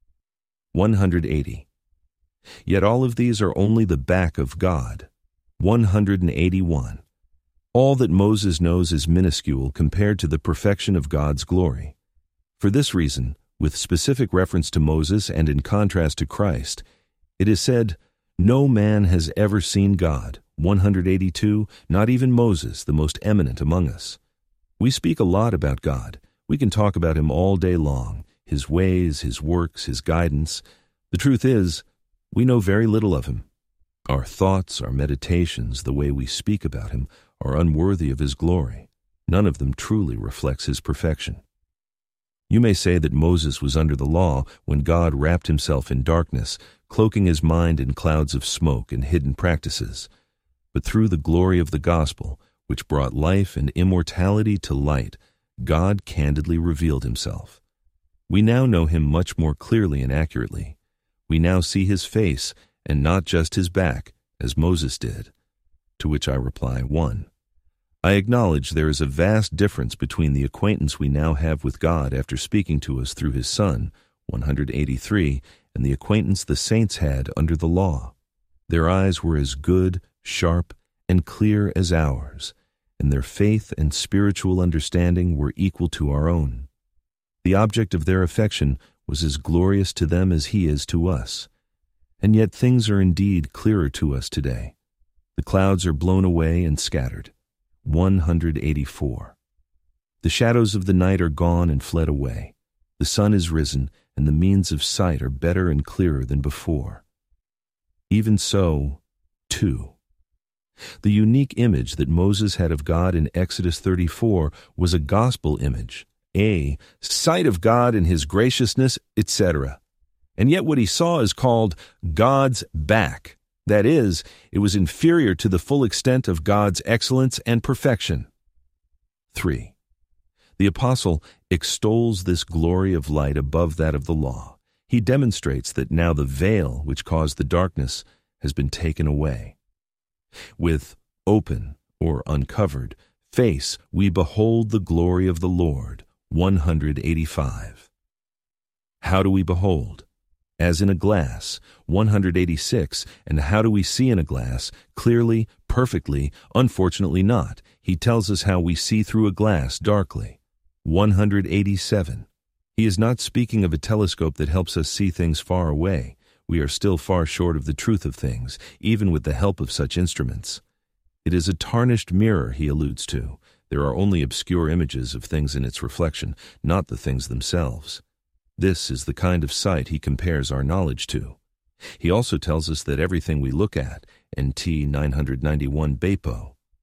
one hundred eighty. Yet all of these are only the back of God. one hundred eighty-one. All that Moses knows is minuscule compared to the perfection of God's glory. For this reason, with specific reference to Moses and in contrast to Christ, it is said, "No man has ever seen God." one hundred eighty-two, not even Moses, the most eminent among us. We speak a lot about God. We can talk about Him all day long, His ways, His works, His guidance. The truth is, we know very little of Him. Our thoughts, our meditations, the way we speak about Him, are unworthy of His glory. None of them truly reflects His perfection. You may say that Moses was under the law when God wrapped Himself in darkness, cloaking his mind in clouds of smoke and hidden practices. But through the glory of the gospel, which brought life and immortality to light, God candidly revealed Himself. We now know Him much more clearly and accurately. We now see His face and not just His back, as Moses did. To which I reply, one. I acknowledge there is a vast difference between the acquaintance we now have with God after speaking to us through His Son, one hundred eighty-three, and the acquaintance the saints had under the law. Their eyes were as good, sharp, and clear as ours, and their faith and spiritual understanding were equal to our own. The object of their affection was as glorious to them as He is to us. And yet things are indeed clearer to us today. The clouds are blown away and scattered. one hundred eighty-four. The shadows of the night are gone and fled away. The sun is risen, and the means of sight are better and clearer than before. Even so, two. The unique image that Moses had of God in Exodus thirty-four was a gospel image, a sight of God in His graciousness, et cetera. And yet what he saw is called God's back. That is, it was inferior to the full extent of God's excellence and perfection. three. The apostle extols this glory of light above that of the law. He demonstrates that now the veil which caused the darkness has been taken away. With open or uncovered face we behold the glory of the Lord. one hundred eighty-five. How do we behold? As in a glass. one hundred eighty-six. And how do we see in a glass? Clearly, perfectly, unfortunately not. He tells us how we see through a glass darkly. one hundred eighty-seven. He is not speaking of a telescope that helps us see things far away. We are still far short of the truth of things, even with the help of such instruments. It is a tarnished mirror he alludes to. There are only obscure images of things in its reflection, not the things themselves. This is the kind of sight he compares our knowledge to. He also tells us that everything we look at, N T nine ninety-one Bepo,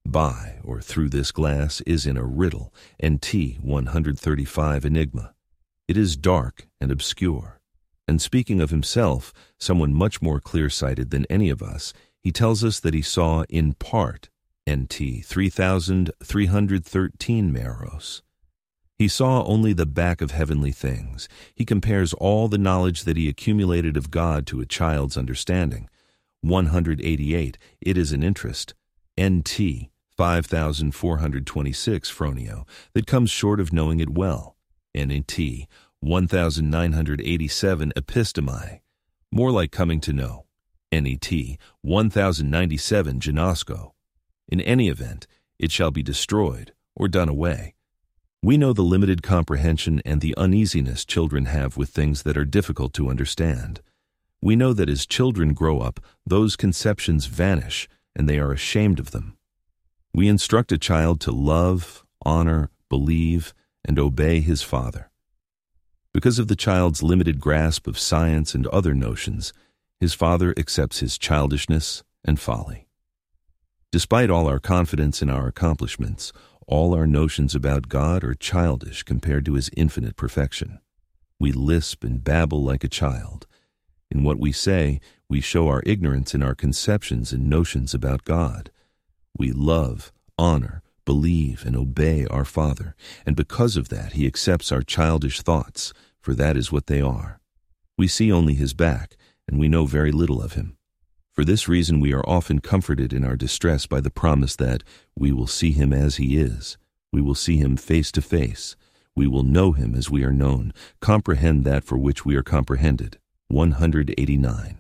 By or through this glass is in a riddle, N T one thirty-five enigma. It is dark and obscure. And speaking of himself, someone much more clear-sighted than any of us, he tells us that he saw in part, N T three thousand three hundred thirteen meros. He saw only the back of heavenly things. He compares all the knowledge that he accumulated of God to a child's understanding. one hundred eighty-eight, it is an interest, N T five thousand four hundred twenty-six phronio, that comes short of knowing it well. N T one thousand nine hundred eighty-seven epistemae, more like coming to know. N E T one thousand ninety-seven ginosko. In any event, it shall be destroyed or done away. We know the limited comprehension and the uneasiness children have with things that are difficult to understand. We know that as children grow up, those conceptions vanish and they are ashamed of them. We instruct a child to love, honor, believe, and obey his father. Because of the child's limited grasp of science and other notions, his father accepts his childishness and folly. Despite all our confidence in our accomplishments, all our notions about God are childish compared to his infinite perfection. We lisp and babble like a child. In what we say, we show our ignorance in our conceptions and notions about God. We love, honor, believe, and obey our Father, and because of that he accepts our childish thoughts, for that is what they are. We see only his back, and we know very little of him. For this reason we are often comforted in our distress by the promise that we will see him as he is. We will see him face to face. We will know him as we are known, comprehend that for which we are comprehended. one hundred eighty-nine.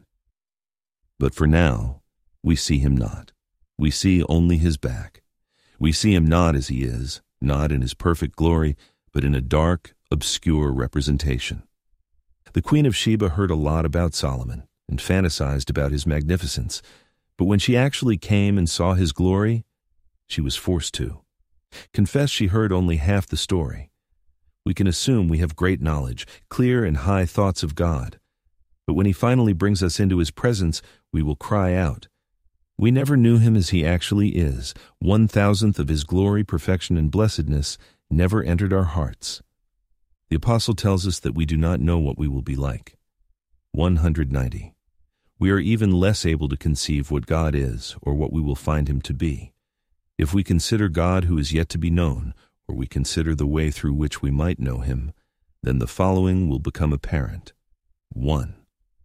But for now, we see him not. We see only his back. We see him not as he is, not in his perfect glory, but in a dark, obscure representation. The Queen of Sheba heard a lot about Solomon and fantasized about his magnificence, but when she actually came and saw his glory, she was forced to. Confess she heard only half the story. We can assume we have great knowledge, clear and high thoughts of God, but when he finally brings us into his presence, we will cry out. We never knew him as he actually is. One thousandth of his glory, perfection, and blessedness never entered our hearts. The apostle tells us that we do not know what we will be like. one hundred ninety. We are even less able to conceive what God is or what we will find him to be. If we consider God who is yet to be known, or we consider the way through which we might know him, then the following will become apparent. one.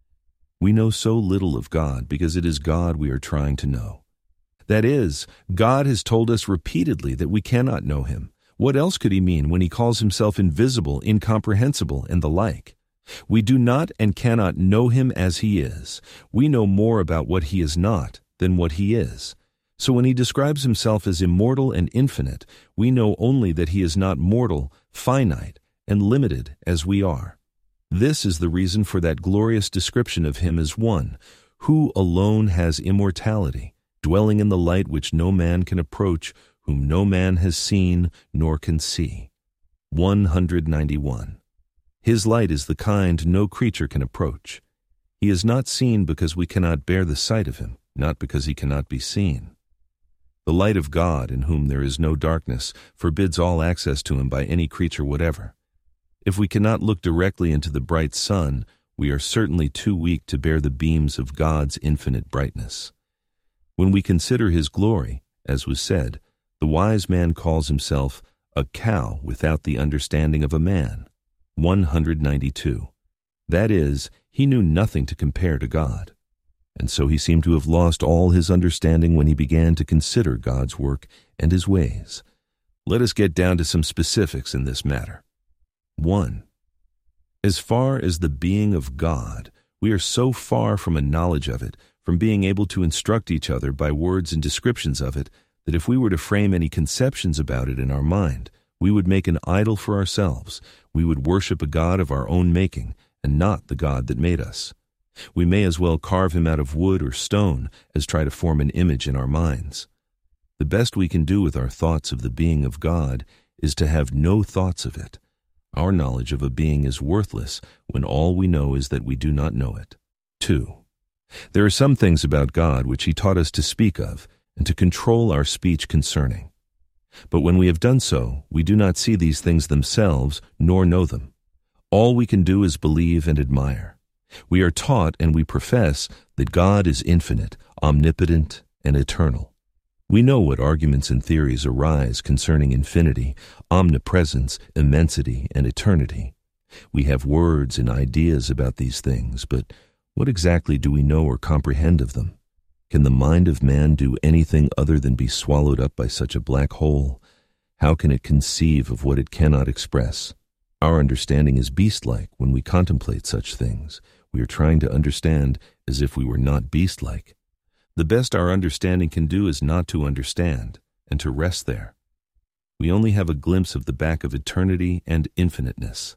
We know so little of God because it is God we are trying to know. That is, God has told us repeatedly that we cannot know him. What else could he mean when he calls himself invisible, incomprehensible, and the like? We do not and cannot know him as he is. We know more about what he is not than what he is. So when he describes himself as immortal and infinite, we know only that he is not mortal, finite, and limited as we are. This is the reason for that glorious description of him as one, who alone has immortality, dwelling in the light which no man can approach, whom no man has seen nor can see. one hundred ninety-one. His light is the kind no creature can approach. He is not seen because we cannot bear the sight of him, not because he cannot be seen. The light of God, in whom there is no darkness, forbids all access to him by any creature whatever. If we cannot look directly into the bright sun, we are certainly too weak to bear the beams of God's infinite brightness. When we consider his glory, as was said, the wise man calls himself a cow without the understanding of a man. one hundred ninety-two. That is, he knew nothing to compare to God. And so he seemed to have lost all his understanding when he began to consider God's work and his ways. Let us get down to some specifics in this matter. one. As far as the being of God, we are so far from a knowledge of it, from being able to instruct each other by words and descriptions of it, that if we were to frame any conceptions about it in our mind, we would make an idol for ourselves. We would worship a God of our own making, and not the God that made us. We may as well carve him out of wood or stone as try to form an image in our minds. The best we can do with our thoughts of the being of God is to have no thoughts of it. Our knowledge of a being is worthless when all we know is that we do not know it. two. There are some things about God which he taught us to speak of, and to control our speech concerning. But when we have done so, we do not see these things themselves, nor know them. All we can do is believe and admire. We are taught and we profess that God is infinite, omnipotent, and eternal. We know what arguments and theories arise concerning infinity, omnipresence, immensity, and eternity. We have words and ideas about these things, but what exactly do we know or comprehend of them? Can the mind of man do anything other than be swallowed up by such a black hole? How can it conceive of what it cannot express? Our understanding is beast-like when we contemplate such things. We are trying to understand as if we were not beast-like. The best our understanding can do is not to understand, and to rest there. We only have a glimpse of the back of eternity and infiniteness.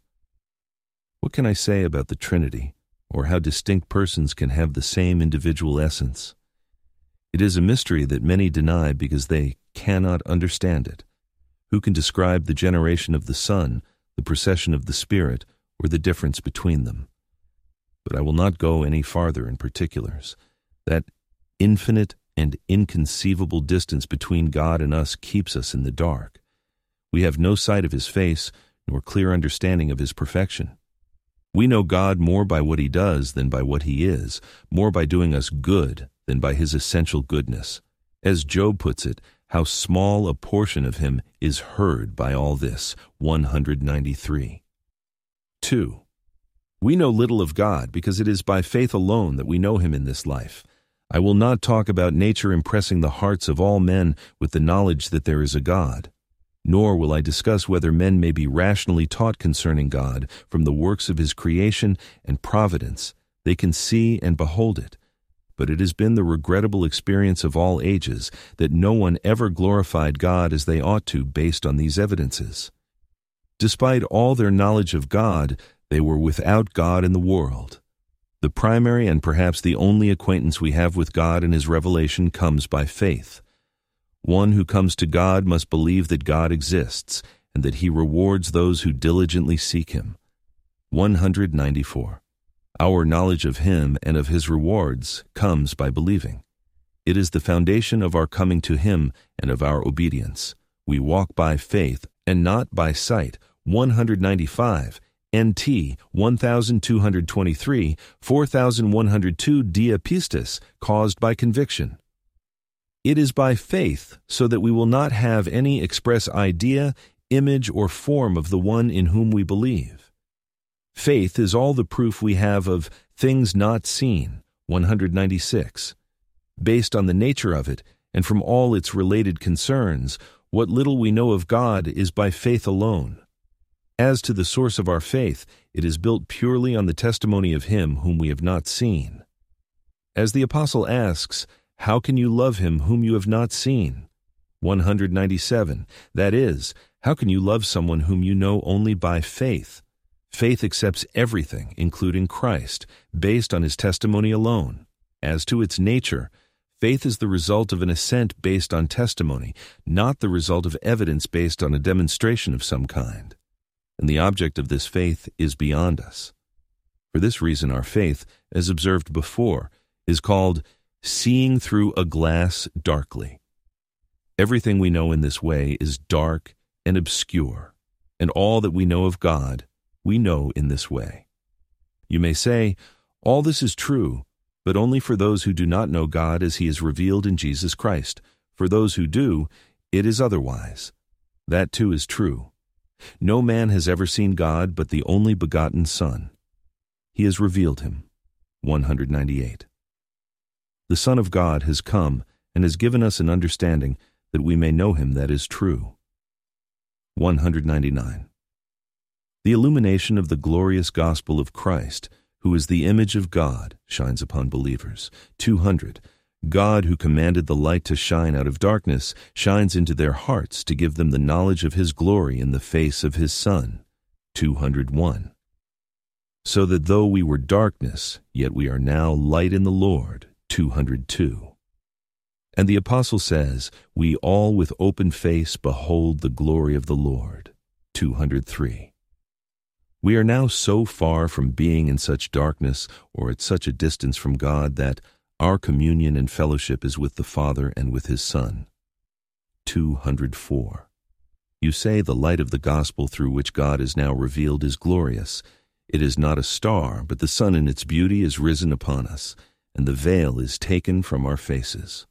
What can I say about the Trinity, or how distinct persons can have the same individual essence? It is a mystery that many deny because they cannot understand it. Who can describe the generation of the Son, the procession of the Spirit, or the difference between them? But I will not go any farther in particulars. That infinite and inconceivable distance between God and us keeps us in the dark. We have no sight of His face, nor clear understanding of His perfection. We know God more by what He does than by what He is, more by doing us good than by His essential goodness. As Job puts it, how small a portion of Him is heard by all this, one hundred ninety-three. two. We know little of God because it is by faith alone that we know Him in this life. I will not talk about nature impressing the hearts of all men with the knowledge that there is a God. Nor will I discuss whether men may be rationally taught concerning God from the works of His creation and providence. They can see and behold it. But it has been the regrettable experience of all ages that no one ever glorified God as they ought to based on these evidences. Despite all their knowledge of God, they were without God in the world. The primary and perhaps the only acquaintance we have with God and His revelation comes by faith. One who comes to God must believe that God exists and that He rewards those who diligently seek Him. one hundred ninety-four. Our knowledge of Him and of His rewards comes by believing. It is the foundation of our coming to Him and of our obedience. We walk by faith and not by sight. one hundred ninety-five. N T one thousand two hundred twenty-three, four thousand one hundred two diapistis, caused by conviction. It is by faith, so that we will not have any express idea, image, or form of the one in whom we believe. Faith is all the proof we have of things not seen, one hundred ninety-six. Based on the nature of it, and from all its related concerns, what little we know of God is by faith alone. As to the source of our faith, it is built purely on the testimony of Him whom we have not seen. As the Apostle asks, how can you love Him whom you have not seen? one hundred ninety-seven. That is, how can you love someone whom you know only by faith? Faith accepts everything, including Christ, based on His testimony alone. As to its nature, faith is the result of an assent based on testimony, not the result of evidence based on a demonstration of some kind. And the object of this faith is beyond us. For this reason, our faith, as observed before, is called seeing through a glass darkly. Everything we know in this way is dark and obscure, and all that we know of God, we know in this way. You may say, all this is true, but only for those who do not know God as He is revealed in Jesus Christ. For those who do, it is otherwise. That too is true. No man has ever seen God but the only begotten Son. He has revealed Him. one hundred ninety-eight. The Son of God has come and has given us an understanding that we may know Him that is true. one hundred ninety-nine. The illumination of the glorious gospel of Christ, who is the image of God, shines upon believers. two hundred. God, who commanded the light to shine out of darkness, shines into their hearts to give them the knowledge of His glory in the face of His Son. two hundred one. So that though we were darkness, yet we are now light in the Lord. two hundred two. And the Apostle says, we all with open face behold the glory of the Lord. two hundred three. We are now so far from being in such darkness or at such a distance from God that, Our communion and fellowship is with the Father and with his Son. two hundred four. You say the light of the gospel through which God is now revealed is glorious. It is not a star, but the sun in its beauty is risen upon us, and the veil is taken from our faces.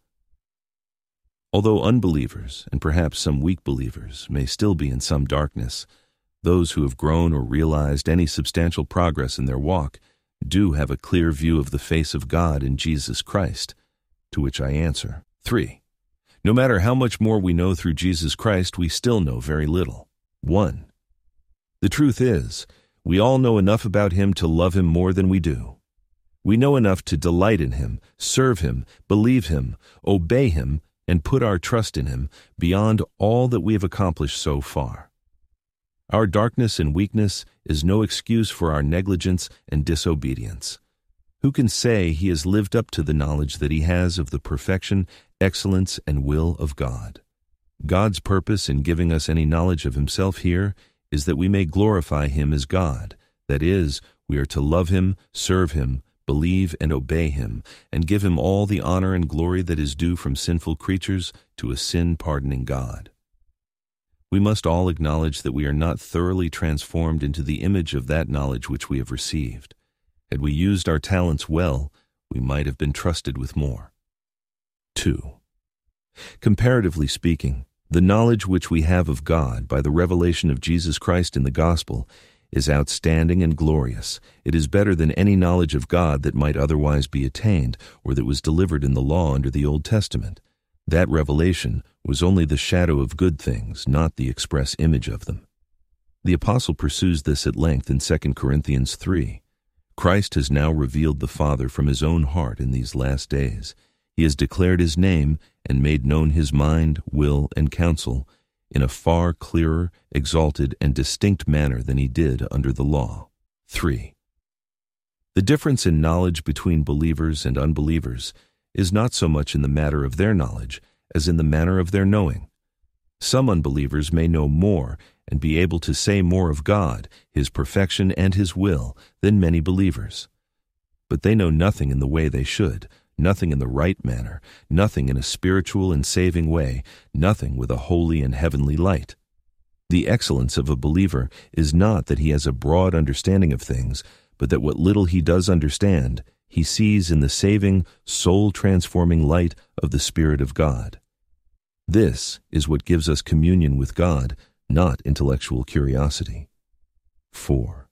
Although unbelievers, and perhaps some weak believers, may still be in some darkness, those who have grown or realized any substantial progress in their walk do have a clear view of the face of God in Jesus Christ, to which I answer, three. No matter how much more we know through Jesus Christ, we still know very little. One. The truth is, we all know enough about him to love him more than we do. We know enough to delight in him, serve him, believe him, obey him, and put our trust in him beyond all that we have accomplished so far. Our darkness and weakness is no excuse for our negligence and disobedience. Who can say he has lived up to the knowledge that he has of the perfection, excellence, and will of God? God's purpose in giving us any knowledge of himself here is that we may glorify him as God. That is, we are to love him, serve him, believe and obey him, and give him all the honor and glory that is due from sinful creatures to a sin-pardoning God. We must all acknowledge that we are not thoroughly transformed into the image of that knowledge which we have received. Had we used our talents well, we might have been trusted with more. Two. Comparatively speaking, the knowledge which we have of God by the revelation of Jesus Christ in the gospel is outstanding and glorious. It is better than any knowledge of God that might otherwise be attained or that was delivered in the law under the Old Testament. That revelation was only the shadow of good things, not the express image of them. The apostle pursues this at length in Second Corinthians three. Christ has now revealed the Father from his own heart in these last days. He has declared his name and made known his mind, will, and counsel in a far clearer, exalted, and distinct manner than he did under the law. Three. The difference in knowledge between believers and unbelievers is not so much in the matter of their knowledge as in the manner of their knowing. Some unbelievers may know more and be able to say more of God, his perfection, and his will than many believers. But they know nothing in the way they should, nothing in the right manner, nothing in a spiritual and saving way, nothing with a holy and heavenly light. The excellence of a believer is not that he has a broad understanding of things, but that what little he does understand, he sees in the saving, soul-transforming light of the Spirit of God. This is what gives us communion with God, not intellectual curiosity. Four.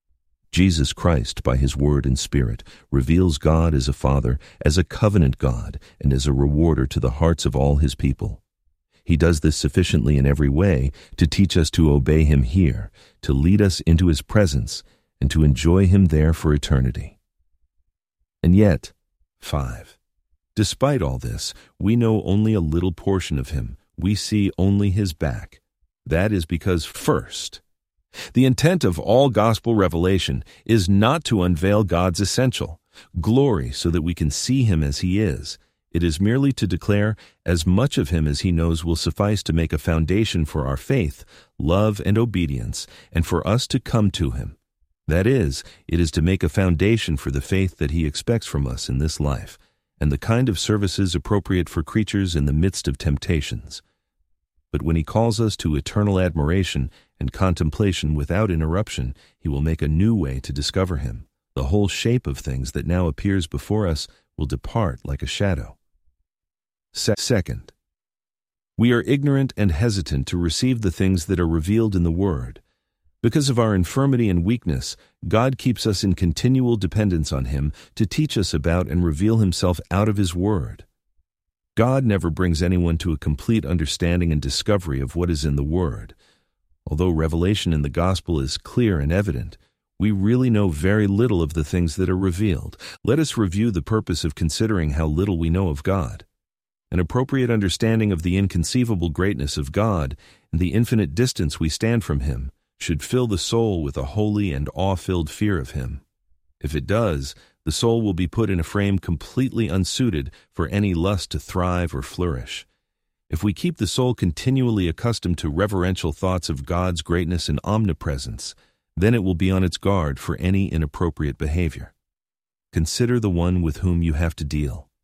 Jesus Christ, by his word and Spirit, reveals God as a Father, as a covenant God, and as a rewarder to the hearts of all his people. He does this sufficiently in every way to teach us to obey him here, to lead us into his presence, and to enjoy him there for eternity. And yet, five. Despite all this, we know only a little portion of him. We see only his back. That is because, first, the intent of all gospel revelation is not to unveil God's essential glory so that we can see him as he is. It is merely to declare as much of him as he knows will suffice to make a foundation for our faith, love, and obedience, and for us to come to him. That is, it is to make a foundation for the faith that he expects from us in this life, and the kind of services appropriate for creatures in the midst of temptations. But when he calls us to eternal admiration and contemplation without interruption, he will make a new way to discover him. The whole shape of things that now appears before us will depart like a shadow. Se- Second, we are ignorant and hesitant to receive the things that are revealed in the Word. Because of our infirmity and weakness, God keeps us in continual dependence on him to teach us about and reveal himself out of his Word. God never brings anyone to a complete understanding and discovery of what is in the Word. Although revelation in the gospel is clear and evident, we really know very little of the things that are revealed. Let us review the purpose of considering how little we know of God. An appropriate understanding of the inconceivable greatness of God and the infinite distance we stand from him should fill the soul with a holy and awe-filled fear of him. If it does, the soul will be put in a frame completely unsuited for any lust to thrive or flourish. If we keep the soul continually accustomed to reverential thoughts of God's greatness and omnipresence, then it will be on its guard for any inappropriate behavior. Consider the one with whom you have to deal.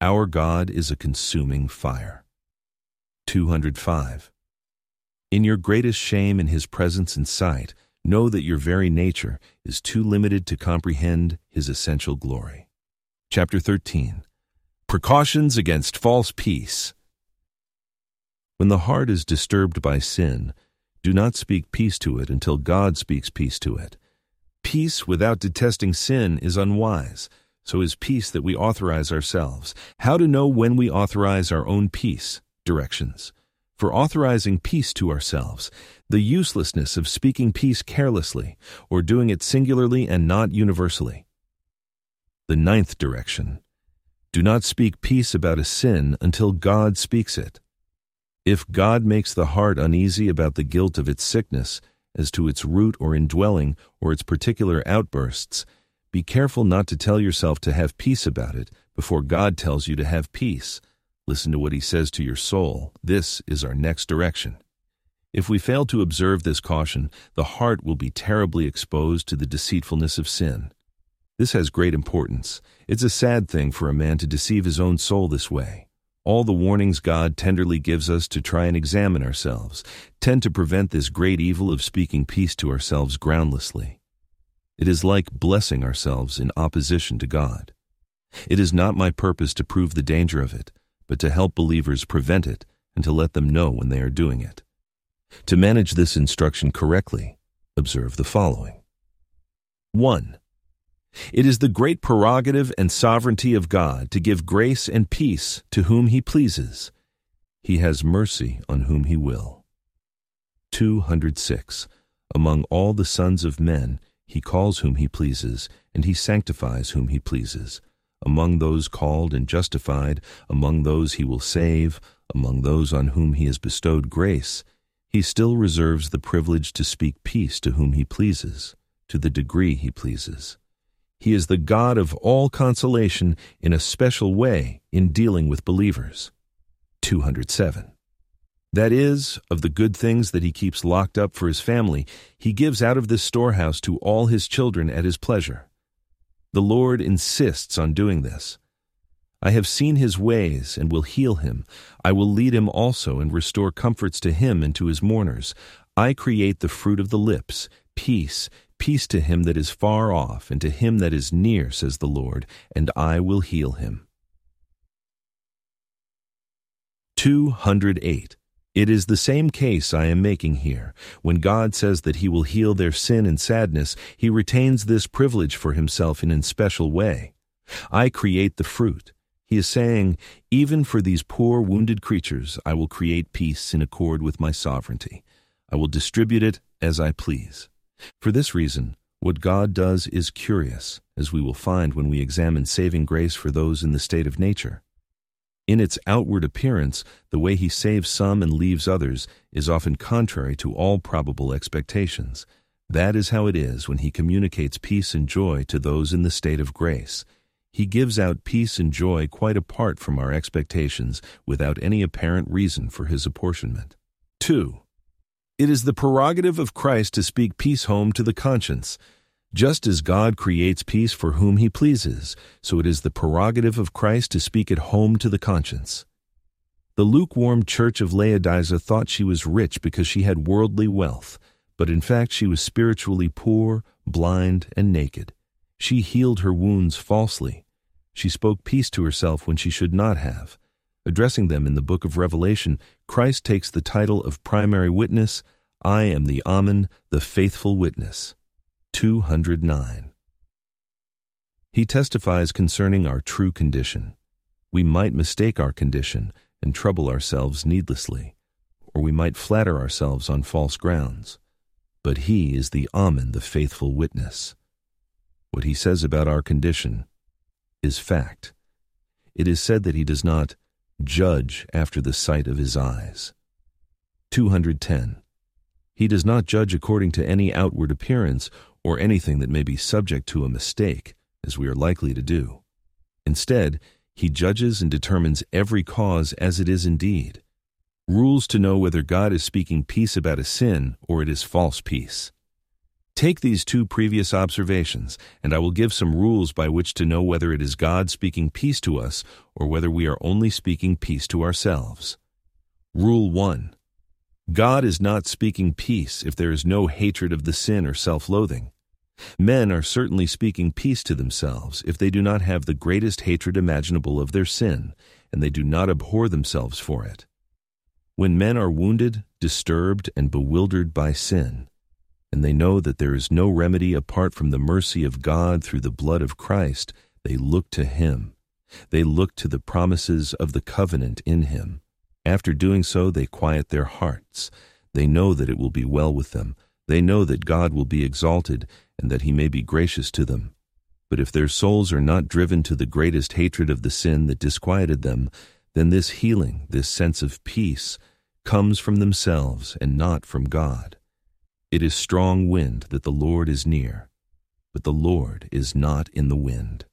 Our God is a consuming fire. two hundred five. In your greatest shame in His presence and sight, know that your very nature is too limited to comprehend His essential glory. Chapter thirteen. Precautions against false peace. When the heart is disturbed by sin, do not speak peace to it until God speaks peace to it. Peace without detesting sin is unwise, so is peace that we authorize ourselves. How to know when we authorize our own peace? Directions. For authorizing peace to ourselves, the uselessness of speaking peace carelessly or doing it singularly and not universally. The ninth direction. Do not speak peace about a sin until God speaks it. If God makes the heart uneasy about the guilt of its sickness, as to its root or indwelling or its particular outbursts, be careful not to tell yourself to have peace about it before God tells you to have peace. Listen to what He says to your soul. This is our next direction. If we fail to observe this caution, the heart will be terribly exposed to the deceitfulness of sin. This has great importance. It's a sad thing for a man to deceive his own soul this way. All the warnings God tenderly gives us to try and examine ourselves tend to prevent this great evil of speaking peace to ourselves groundlessly. It is like blessing ourselves in opposition to God. It is not my purpose to prove the danger of it, but to help believers prevent it and to let them know when they are doing it. To manage this instruction correctly, observe the following. one. It is the great prerogative and sovereignty of God to give grace and peace to whom He pleases. He has mercy on whom He will. two hundred six. Among all the sons of men, He calls whom He pleases, and He sanctifies whom He pleases. Among those called and justified, among those He will save, among those on whom He has bestowed grace, He still reserves the privilege to speak peace to whom He pleases, to the degree He pleases. He is the God of all consolation in a special way in dealing with believers. two hundred seven. That is, of the good things that He keeps locked up for His family, He gives out of this storehouse to all His children at His pleasure. The Lord insists on doing this. I have seen His ways and will heal him. I will lead him also and restore comforts to him and to his mourners. I create the fruit of the lips, peace, peace to him that is far off and to him that is near, says the Lord, and I will heal him. two hundred eight. It is the same case I am making here. When God says that He will heal their sin and sadness, He retains this privilege for Himself in a special way. I create the fruit. He is saying, even for these poor wounded creatures, I will create peace in accord with my sovereignty. I will distribute it as I please. For this reason, what God does is curious, as we will find when we examine saving grace for those in the state of nature. In its outward appearance, the way He saves some and leaves others is often contrary to all probable expectations. That is how it is when He communicates peace and joy to those in the state of grace. He gives out peace and joy quite apart from our expectations, without any apparent reason for His apportionment. two. It is the prerogative of Christ to speak peace home to the conscience. Just as God creates peace for whom He pleases, so it is the prerogative of Christ to speak it home to the conscience. The lukewarm church of Laodicea thought she was rich because she had worldly wealth, but in fact she was spiritually poor, blind, and naked. She healed her wounds falsely. She spoke peace to herself when she should not have. Addressing them in the book of Revelation, Christ takes the title of primary witness. I am the Amen, the faithful witness. two hundred nine. He testifies concerning our true condition. We might mistake our condition and trouble ourselves needlessly, or we might flatter ourselves on false grounds. But He is the Amen, the faithful witness. What He says about our condition is fact. It is said that He does not judge after the sight of His eyes. two hundred ten. He does not judge according to any outward appearance or anything that may be subject to a mistake, as we are likely to do. Instead, He judges and determines every cause as it is indeed. Rules to know whether God is speaking peace about a sin or it is false peace. Take these two previous observations, and I will give some rules by which to know whether it is God speaking peace to us or whether we are only speaking peace to ourselves. Rule one. God is not speaking peace if there is no hatred of the sin or self-loathing. Men are certainly speaking peace to themselves if they do not have the greatest hatred imaginable of their sin, and they do not abhor themselves for it. When men are wounded, disturbed, and bewildered by sin, and they know that there is no remedy apart from the mercy of God through the blood of Christ, they look to Him. They look to the promises of the covenant in Him. After doing so, they quiet their hearts. They know that it will be well with them. They know that God will be exalted and that He may be gracious to them. But if their souls are not driven to the greatest hatred of the sin that disquieted them, then this healing, this sense of peace, comes from themselves and not from God. It is strong wind that the Lord is near, but the Lord is not in the wind.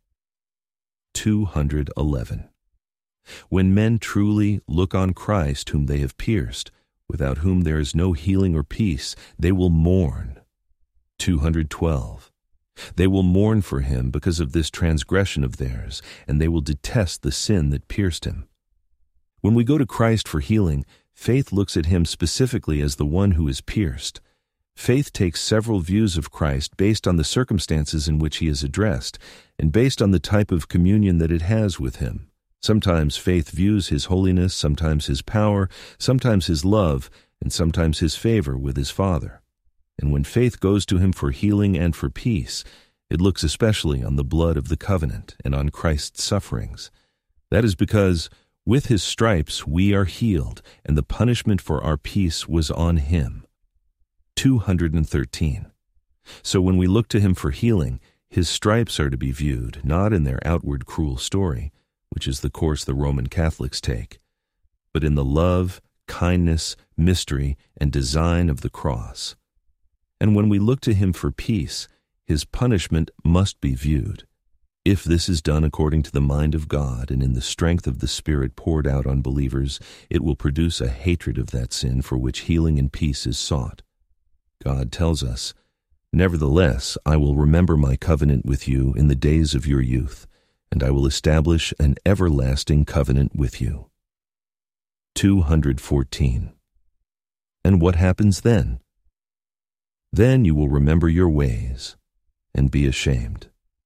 two hundred eleven. When men truly look on Christ whom they have pierced, without whom there is no healing or peace, they will mourn. two hundred twelve. They will mourn for Him because of this transgression of theirs, and they will detest the sin that pierced Him. When we go to Christ for healing, faith looks at Him specifically as the one who is pierced. Faith takes several views of Christ based on the circumstances in which He is addressed, and based on the type of communion that it has with Him. Sometimes faith views His holiness, sometimes His power, sometimes His love, and sometimes His favor with His Father. And when faith goes to Him for healing and for peace, it looks especially on the blood of the covenant and on Christ's sufferings. That is because with His stripes we are healed, and the punishment for our peace was on Him. two hundred thirteen. So when we look to Him for healing, His stripes are to be viewed not in their outward cruel story, which is the course the Roman Catholics take, but in the love, kindness, mystery, and design of the cross. And when we look to Him for peace, His punishment must be viewed. If this is done according to the mind of God and in the strength of the Spirit poured out on believers, it will produce a hatred of that sin for which healing and peace is sought. God tells us, "Nevertheless, I will remember my covenant with you in the days of your youth, and I will establish an everlasting covenant with you." two hundred fourteen. And what happens then? Then you will remember your ways and be ashamed.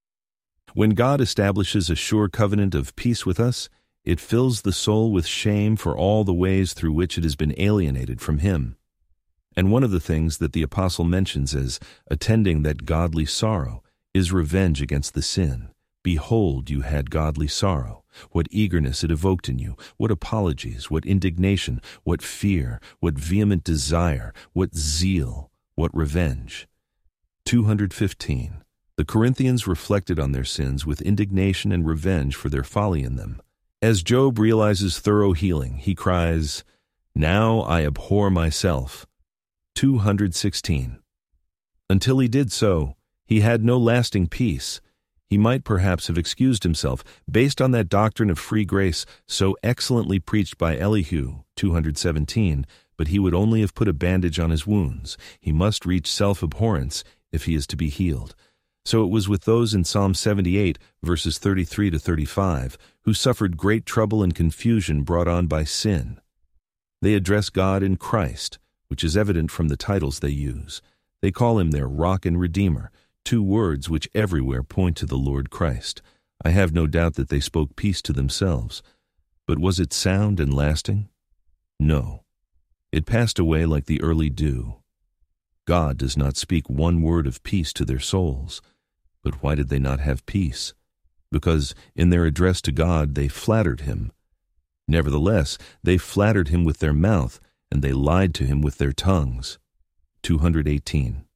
When God establishes a sure covenant of peace with us, it fills the soul with shame for all the ways through which it has been alienated from Him. And one of the things that the apostle mentions as attending that godly sorrow is revenge against the sin. Behold, you had godly sorrow. What eagerness it evoked in you, what apologies, what indignation, what fear, what vehement desire, what zeal, what revenge. two hundred fifteen. The Corinthians reflected on their sins with indignation and revenge for their folly in them. As Job realizes thorough healing, he cries, "Now I abhor myself." two hundred sixteen. Until he did so, he had no lasting peace. He might perhaps have excused himself based on that doctrine of free grace so excellently preached by Elihu, two hundred seventeen, but he would only have put a bandage on his wounds. He must reach self-abhorrence if he is to be healed. So it was with those in Psalm seventy-eight, verses thirty-three to thirty-five, who suffered great trouble and confusion brought on by sin. They address God in Christ, which is evident from the titles they use. They call Him their Rock and Redeemer, two words which everywhere point to the Lord Christ. I have no doubt that they spoke peace to themselves. But was it sound and lasting? No. It passed away like the early dew. God does not speak one word of peace to their souls. But why did they not have peace? Because in their address to God they flattered Him. Nevertheless, they flattered Him with their mouth, and they lied to Him with their tongues. two hundred eighteen.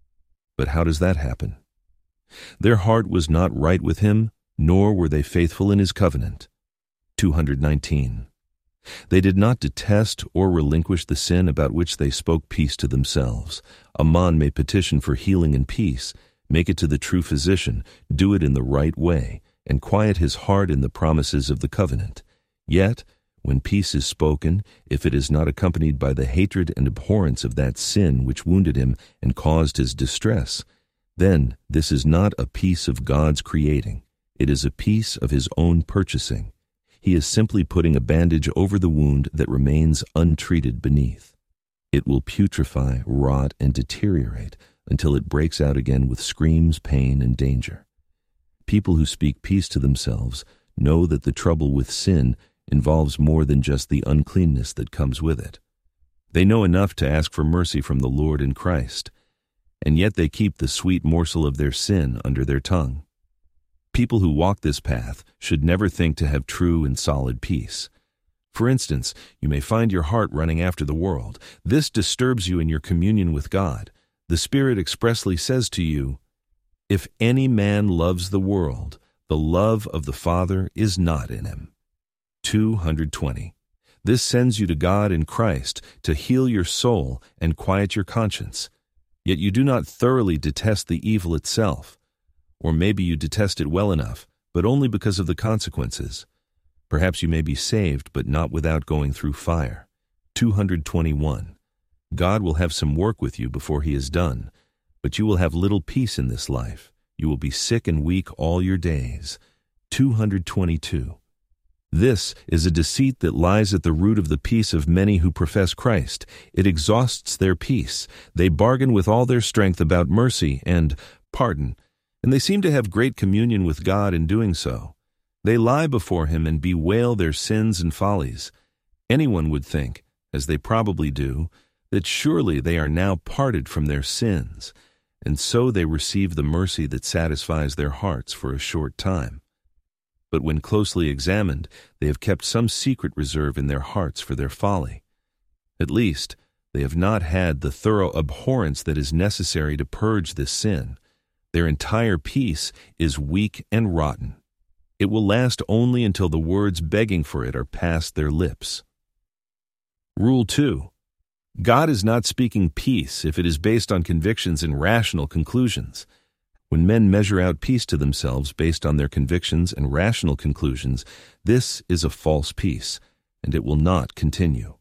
But how does that happen? Their heart was not right with Him, nor were they faithful in His covenant. two hundred nineteen. They did not detest or relinquish the sin about which they spoke peace to themselves. A man may petition for healing and peace, make it to the true physician, do it in the right way, and quiet his heart in the promises of the covenant. Yet, When peace is spoken, if it is not accompanied by the hatred and abhorrence of that sin which wounded him and caused his distress, then this is not a peace of God's creating. It is a peace of his own purchasing. He is simply putting a bandage over the wound that remains untreated beneath. It will putrefy, rot, and deteriorate until it breaks out again with screams, pain, and danger. People who speak peace to themselves know that the trouble with sin involves more than just the uncleanness that comes with it. They know enough to ask for mercy from the Lord in Christ, and yet they keep the sweet morsel of their sin under their tongue. People who walk this path should never think to have true and solid peace. For instance, you may find your heart running after the world. This disturbs you in your communion with God. The Spirit expressly says to you, "If any man loves the world, the love of the Father is not in him." two twenty. This sends you to God in Christ to heal your soul and quiet your conscience. Yet you do not thoroughly detest the evil itself. Or maybe you detest it well enough, but only because of the consequences. Perhaps you may be saved, but not without going through fire. two twenty-one. God will have some work with you before he is done, but you will have little peace in this life. You will be sick and weak all your days. two twenty-two. This is a deceit that lies at the root of the peace of many who profess Christ. It exhausts their peace. They bargain with all their strength about mercy and pardon, and they seem to have great communion with God in doing so. They lie before him and bewail their sins and follies. Anyone would think, as they probably do, that surely they are now parted from their sins, and so they receive the mercy that satisfies their hearts for a short time. But when closely examined, they have kept some secret reserve in their hearts for their folly. At least, they have not had the thorough abhorrence that is necessary to purge this sin. Their entire peace is weak and rotten. It will last only until the words begging for it are past their lips. Rule two. God is not speaking peace if it is based on convictions and rational conclusions. When men measure out peace to themselves based on their convictions and rational conclusions, this is a false peace, and it will not continue.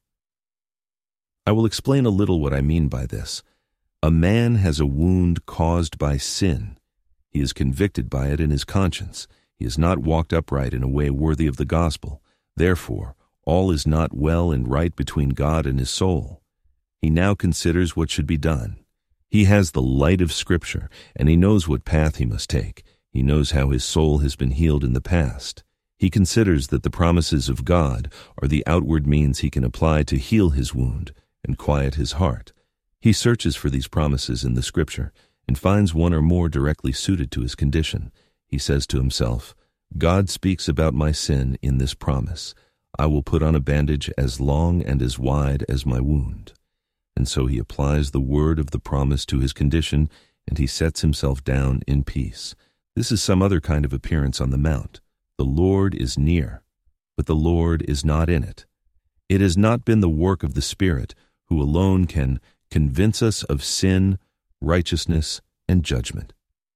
I will explain a little what I mean by this. A man has a wound caused by sin. He is convicted by it in his conscience. He has not walked upright in a way worthy of the gospel. Therefore, all is not well and right between God and his soul. He now considers what should be done. He has the light of Scripture, and he knows what path he must take. He knows how his soul has been healed in the past. He considers that the promises of God are the outward means he can apply to heal his wound and quiet his heart. He searches for these promises in the Scripture and finds one or more directly suited to his condition. He says to himself, "God speaks about my sin in this promise. I will put on a bandage as long and as wide as my wound." And so he applies the word of the promise to his condition, and he sets himself down in peace. This is some other kind of appearance on the mount. The Lord is near, but the Lord is not in it. It has not been the work of the Spirit, who alone can convince us of sin, righteousness, and judgment.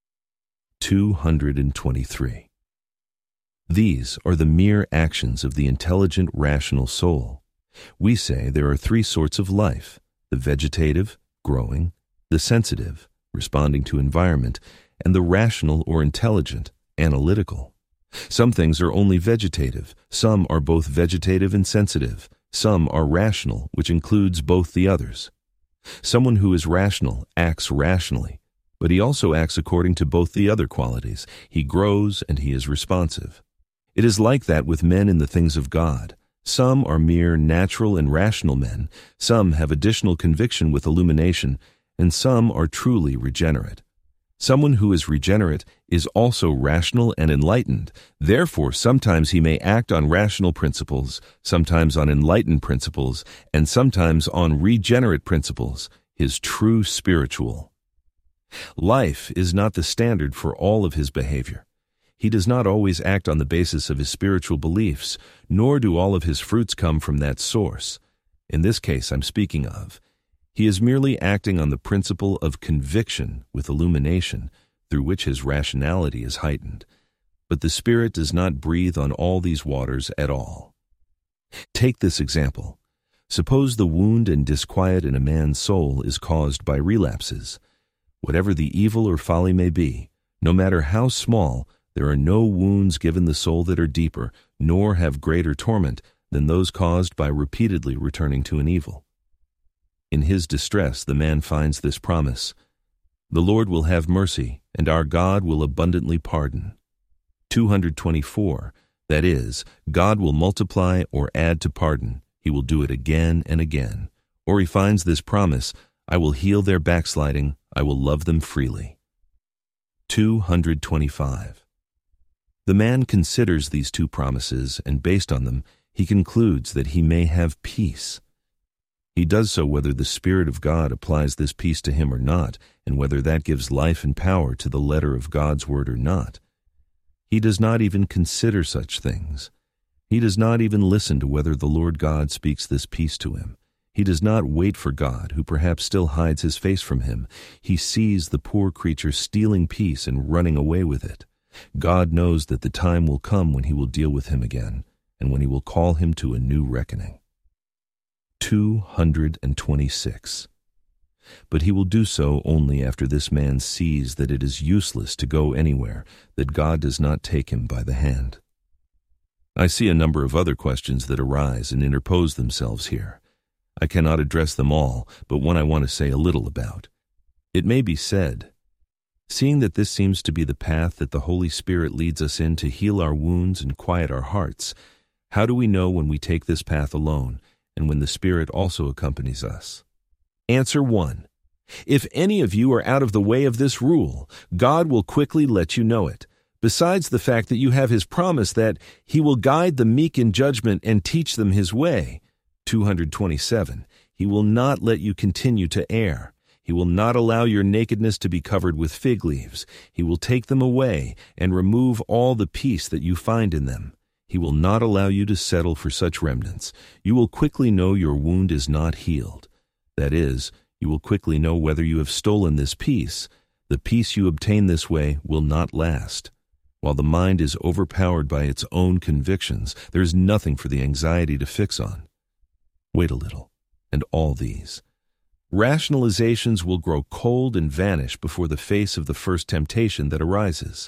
two twenty-three. These are the mere actions of the intelligent, rational soul. We say there are three sorts of life: the vegetative, growing; the sensitive, responding to environment; and the rational or intelligent, analytical. Some things are only vegetative, some are both vegetative and sensitive, some are rational, which includes both the others. Someone who is rational acts rationally, but he also acts according to both the other qualities. He grows and he is responsive. It is like that with men in the things of God. Some are mere natural and rational men, some have additional conviction with illumination, and some are truly regenerate. Someone who is regenerate is also rational and enlightened. Therefore, sometimes he may act on rational principles, sometimes on enlightened principles, and sometimes on regenerate principles, his true spiritual. Life is not the standard for all of his behavior. He does not always act on the basis of his spiritual beliefs, nor do all of his fruits come from that source. In this case I'm speaking of, he is merely acting on the principle of conviction with illumination, through which his rationality is heightened. But the Spirit does not breathe on all these waters at all. Take this example. Suppose the wound and disquiet in a man's soul is caused by relapses. Whatever the evil or folly may be, no matter how small, there are no wounds given the soul that are deeper, nor have greater torment than those caused by repeatedly returning to an evil. In his distress, the man finds this promise: the Lord will have mercy, and our God will abundantly pardon. two hundred twenty-four. That is, God will multiply or add to pardon. He will do it again and again. Or he finds this promise: I will heal their backsliding, I will love them freely. two hundred twenty-five. The man considers these two promises, and based on them, he concludes that he may have peace. He does so whether the Spirit of God applies this peace to him or not, and whether that gives life and power to the letter of God's word or not. He does not even consider such things. He does not even listen to whether the Lord God speaks this peace to him. He does not wait for God, who perhaps still hides his face from him. He sees the poor creature stealing peace and running away with it. God knows that the time will come when he will deal with him again, and when he will call him to a new reckoning. two hundred twenty-six. But he will do so only after this man sees that it is useless to go anywhere, that God does not take him by the hand. I see a number of other questions that arise and interpose themselves here. I cannot address them all, but one I want to say a little about. It may be said, seeing that this seems to be the path that the Holy Spirit leads us in to heal our wounds and quiet our hearts, how do we know when we take this path alone and when the Spirit also accompanies us? Answer one. If any of you are out of the way of this rule, God will quickly let you know it. Besides the fact that you have his promise that he will guide the meek in judgment and teach them his way. two hundred twenty-seven. He will not let you continue to err. He will not allow your nakedness to be covered with fig leaves. He will take them away and remove all the peace that you find in them. He will not allow you to settle for such remnants. You will quickly know your wound is not healed. That is, you will quickly know whether you have stolen this peace. The peace you obtain this way will not last. While the mind is overpowered by its own convictions, there is nothing for the anxiety to fix on. Wait a little, and all these. Rationalizations will grow cold and vanish before the face of the first temptation that arises.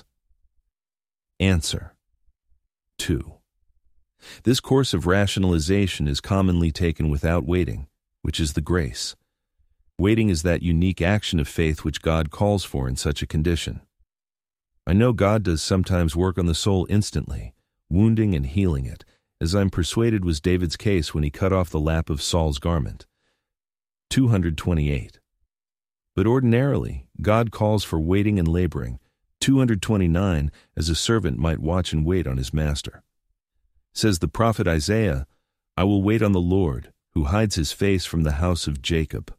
Answer. two. This course of rationalization is commonly taken without waiting, which is the grace. Waiting is that unique action of faith which God calls for in such a condition. I know God does sometimes work on the soul instantly, wounding and healing it, as I am persuaded was David's case when he cut off the lap of Saul's garment. two hundred twenty-eight. But ordinarily, God calls for waiting and laboring, two hundred twenty-nine, as a servant might watch and wait on his master. Says the prophet Isaiah, I will wait on the Lord, who hides his face from the house of Jacob.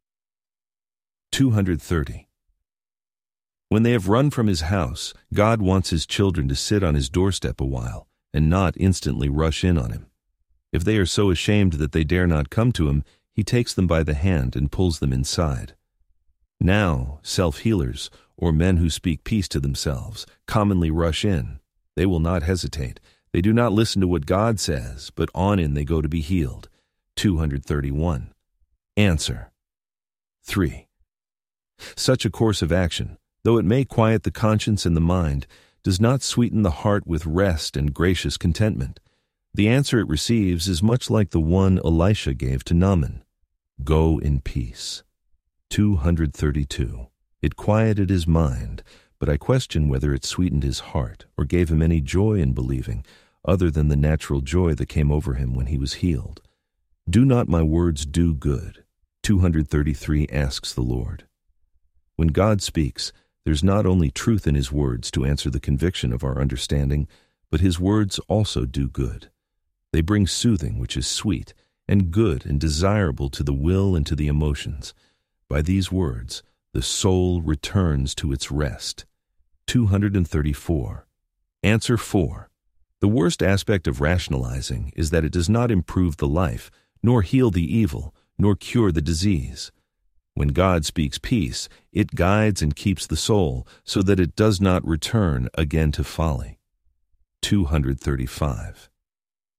two hundred thirty. When they have run from his house, God wants his children to sit on his doorstep a while, and not instantly rush in on him. If they are so ashamed that they dare not come to him, he takes them by the hand and pulls them inside. Now, self-healers, or men who speak peace to themselves, commonly rush in. They will not hesitate. They do not listen to what God says, but on in they go to be healed. two hundred thirty-one. Answer. three. Such a course of action, though it may quiet the conscience and the mind, does not sweeten the heart with rest and gracious contentment. The answer it receives is much like the one Elisha gave to Naaman. Go in peace. two hundred thirty-two. It quieted his mind, but I question whether it sweetened his heart or gave him any joy in believing, other than the natural joy that came over him when he was healed. Do not my words do good? two hundred thirty-three asks the Lord. When God speaks, there's not only truth in his words to answer the conviction of our understanding, but his words also do good. They bring soothing, which is sweet, and good and desirable to the will and to the emotions. By these words, the soul returns to its rest. two hundred thirty-four. Answer four. The worst aspect of rationalizing is that it does not improve the life, nor heal the evil, nor cure the disease. When God speaks peace, it guides and keeps the soul so that it does not return again to folly. two hundred thirty-five.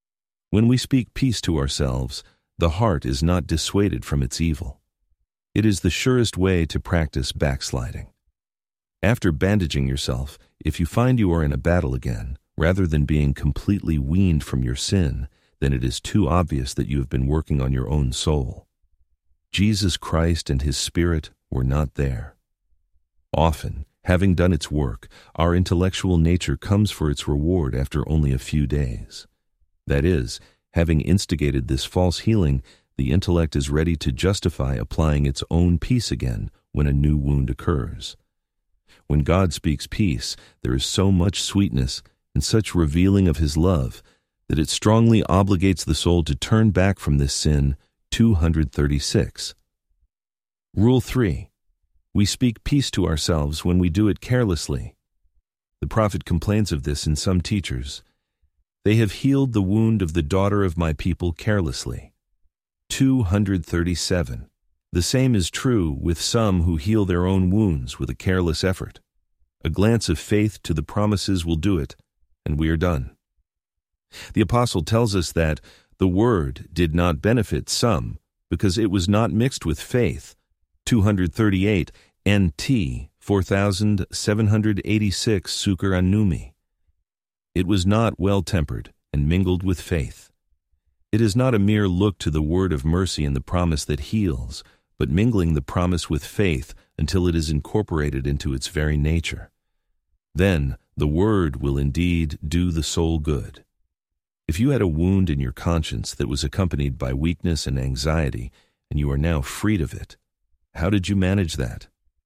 When we speak peace to ourselves, the heart is not dissuaded from its evil. It is the surest way to practice backsliding. After bandaging yourself, if you find you are in a battle again, rather than being completely weaned from your sin, then it is too obvious that you have been working on your own soul. Jesus Christ and His Spirit were not there. Often, having done its work, our intellectual nature comes for its reward after only a few days. That is, having instigated this false healing, the intellect is ready to justify applying its own peace again when a new wound occurs. When God speaks peace, there is so much sweetness and such revealing of His love that it strongly obligates the soul to turn back from this sin. two hundred thirty-six. Rule three. We speak peace to ourselves when we do it carelessly. The prophet complains of this in some teachers. They have healed the wound of the daughter of my people carelessly. two hundred thirty-seven. The same is true with some who heal their own wounds with a careless effort. A glance of faith to the promises will do it, and we are done. The apostle tells us that the word did not benefit some because it was not mixed with faith. two hundred thirty-eight N T four thousand seven hundred eighty-six Suker Anumi. It was not well-tempered and mingled with faith. It is not a mere look to the word of mercy and the promise that heals, but mingling the promise with faith until it is incorporated into its very nature. Then the word will indeed do the soul good. If you had a wound in your conscience that was accompanied by weakness and anxiety, and you are now freed of it, how did you manage that?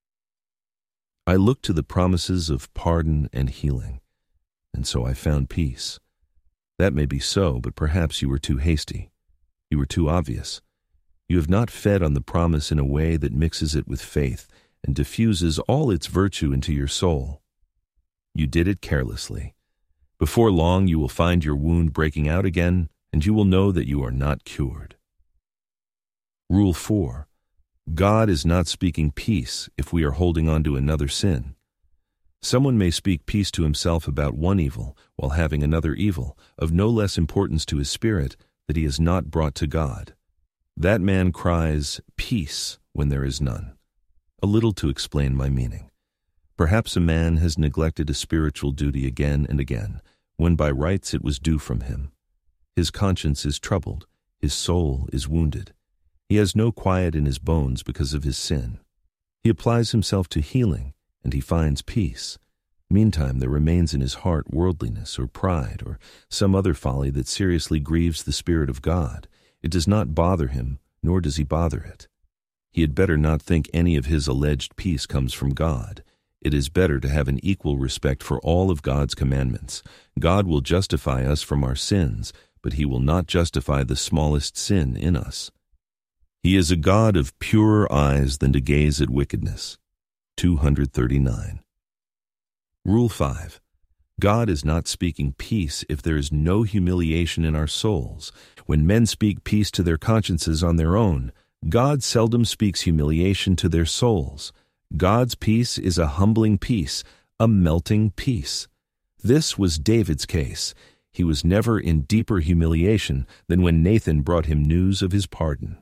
I looked to the promises of pardon and healing, and so I found peace. That may be so, but perhaps you were too hasty. You were too obvious. You have not fed on the promise in a way that mixes it with faith and diffuses all its virtue into your soul. You did it carelessly. Before long you will find your wound breaking out again, and you will know that you are not cured. Rule four. God is not speaking peace if we are holding on to another sin. Someone may speak peace to himself about one evil while having another evil, of no less importance to his spirit, that he has not brought to God. That man cries, "Peace," when there is none. A little to explain my meaning. Perhaps a man has neglected a spiritual duty again and again, when by rights it was due from him. His conscience is troubled, his soul is wounded. He has no quiet in his bones because of his sin. He applies himself to healing, and he finds peace. Meantime, there remains in his heart worldliness or pride or some other folly that seriously grieves the Spirit of God. It does not bother him, nor does he bother it. He had better not think any of his alleged peace comes from God. It is better to have an equal respect for all of God's commandments. God will justify us from our sins, but He will not justify the smallest sin in us. He is a God of purer eyes than to gaze at wickedness. two hundred thirty-nine. Rule five. God is not speaking peace if there is no humiliation in our souls. When men speak peace to their consciences on their own, God seldom speaks humiliation to their souls. God's peace is a humbling peace, a melting peace. This was David's case. He was never in deeper humiliation than when Nathan brought him news of his pardon.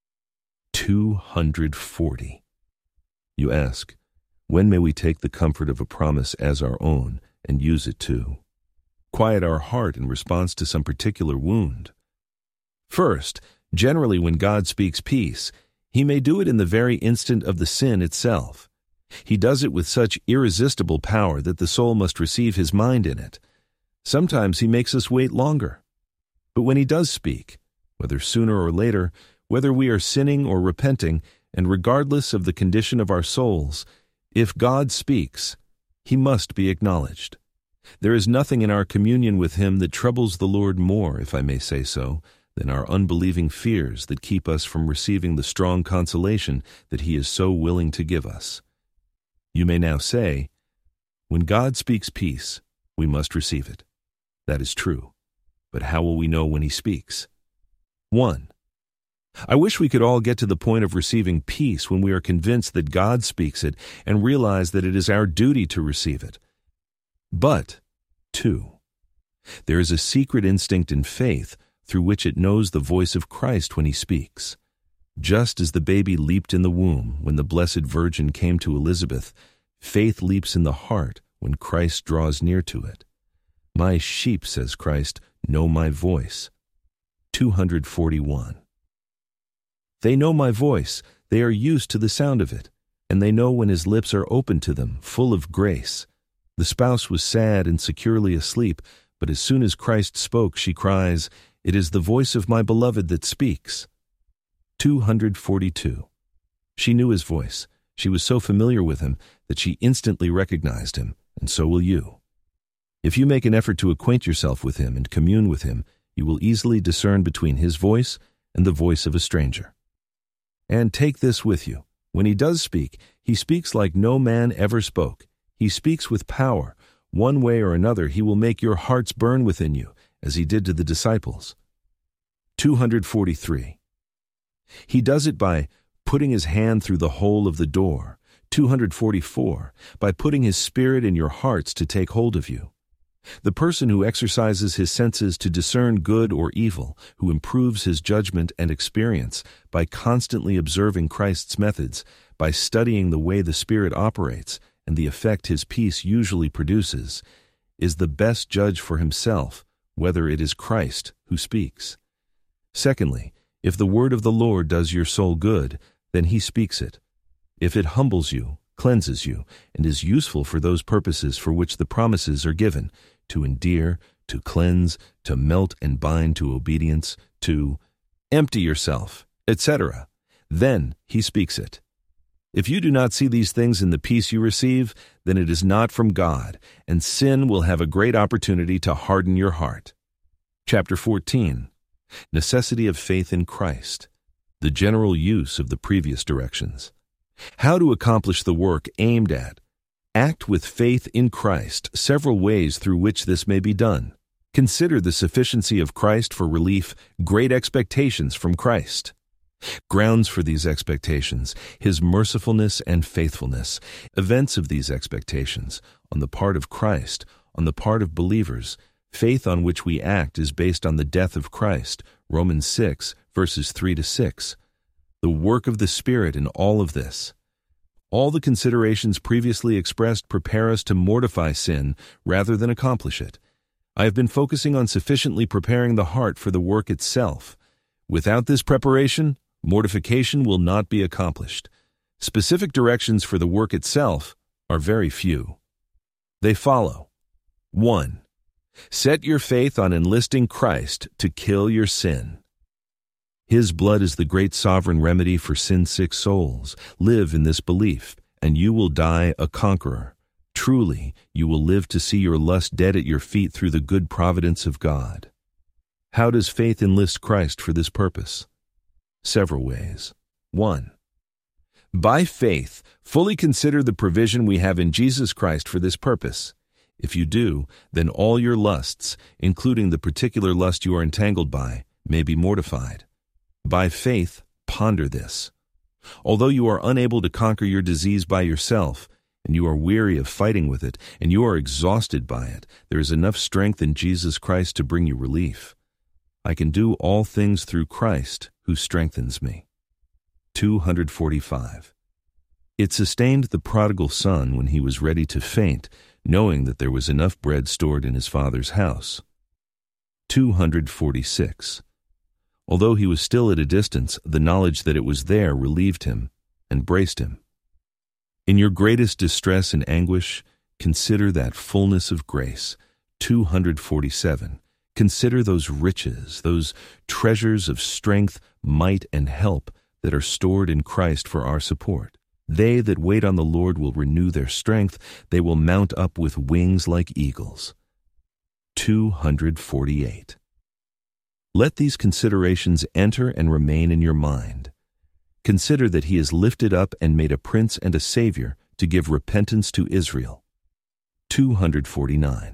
two hundred forty. You ask, when may we take the comfort of a promise as our own and use it to quiet our heart in response to some particular wound? First, generally when God speaks peace, He may do it in the very instant of the sin itself. He does it with such irresistible power that the soul must receive His mind in it. Sometimes He makes us wait longer. But when He does speak, whether sooner or later, whether we are sinning or repenting, and regardless of the condition of our souls, if God speaks, He must be acknowledged. There is nothing in our communion with Him that troubles the Lord more, if I may say so, than our unbelieving fears that keep us from receiving the strong consolation that He is so willing to give us. You may now say, when God speaks peace, we must receive it. That is true. But how will we know when He speaks? One. I wish we could all get to the point of receiving peace when we are convinced that God speaks it and realize that it is our duty to receive it. But, two, there is a secret instinct in faith through which it knows the voice of Christ when he speaks. Just as the baby leaped in the womb when the Blessed Virgin came to Elizabeth, faith leaps in the heart when Christ draws near to it. My sheep, says Christ, know my voice. two hundred forty-one. They know my voice, they are used to the sound of it, and they know when his lips are open to them, full of grace. The spouse was sad and securely asleep, but as soon as Christ spoke, she cries, "It is the voice of my beloved that speaks." two hundred forty-two. She knew his voice. She was so familiar with him that she instantly recognized him, and so will you. If you make an effort to acquaint yourself with him and commune with him, you will easily discern between his voice and the voice of a stranger. And take this with you. When he does speak, he speaks like no man ever spoke. He speaks with power. One way or another, he will make your hearts burn within you, as he did to the disciples. two hundred forty-three. He does it by putting his hand through the hole of the door. two hundred forty-four. By putting his Spirit in your hearts to take hold of you. The person who exercises his senses to discern good or evil, who improves his judgment and experience by constantly observing Christ's methods, by studying the way the Spirit operates and the effect his peace usually produces, is the best judge for himself whether it is Christ who speaks. Secondly, if the word of the Lord does your soul good, then he speaks it. If it humbles you, cleanses you, and is useful for those purposes for which the promises are given, to endear, to cleanse, to melt and bind to obedience, to empty yourself, et cetera, then he speaks it. If you do not see these things in the peace you receive, then it is not from God, and sin will have a great opportunity to harden your heart. Chapter fourteen. Necessity of faith in Christ. The general use of the previous directions. How to accomplish the work aimed at. Act with faith in Christ, several ways through which this may be done. Consider the sufficiency of Christ for relief, great expectations from Christ. Grounds for these expectations, his mercifulness and faithfulness. Events of these expectations, on the part of Christ, on the part of believers. Faith on which we act is based on the death of Christ, Romans six, verses three to six. The work of the Spirit in all of this. All the considerations previously expressed prepare us to mortify sin rather than accomplish it. I have been focusing on sufficiently preparing the heart for the work itself. Without this preparation, mortification will not be accomplished. Specific directions for the work itself are very few. They follow. one. Set your faith on enlisting Christ to kill your sin. His blood is the great sovereign remedy for sin-sick souls. Live in this belief, and you will die a conqueror. Truly, you will live to see your lust dead at your feet through the good providence of God. How does faith enlist Christ for this purpose? Several ways. one. By faith, fully consider the provision we have in Jesus Christ for this purpose. If you do, then all your lusts, including the particular lust you are entangled by, may be mortified. By faith, ponder this. Although you are unable to conquer your disease by yourself, and you are weary of fighting with it, and you are exhausted by it, there is enough strength in Jesus Christ to bring you relief. I can do all things through Christ, who strengthens me. two hundred forty-five. It sustained the prodigal son when he was ready to faint, knowing that there was enough bread stored in his father's house. two hundred forty-six. Although he was still at a distance, the knowledge that it was there relieved him and braced him. In your greatest distress and anguish, consider that fullness of grace. two hundred forty-seven. Consider those riches, those treasures of strength, might, and help that are stored in Christ for our support. They that wait on the Lord will renew their strength. They will mount up with wings like eagles. two hundred forty-eight. Let these considerations enter and remain in your mind. Consider that he is lifted up and made a prince and a savior to give repentance to Israel. two hundred forty-nine.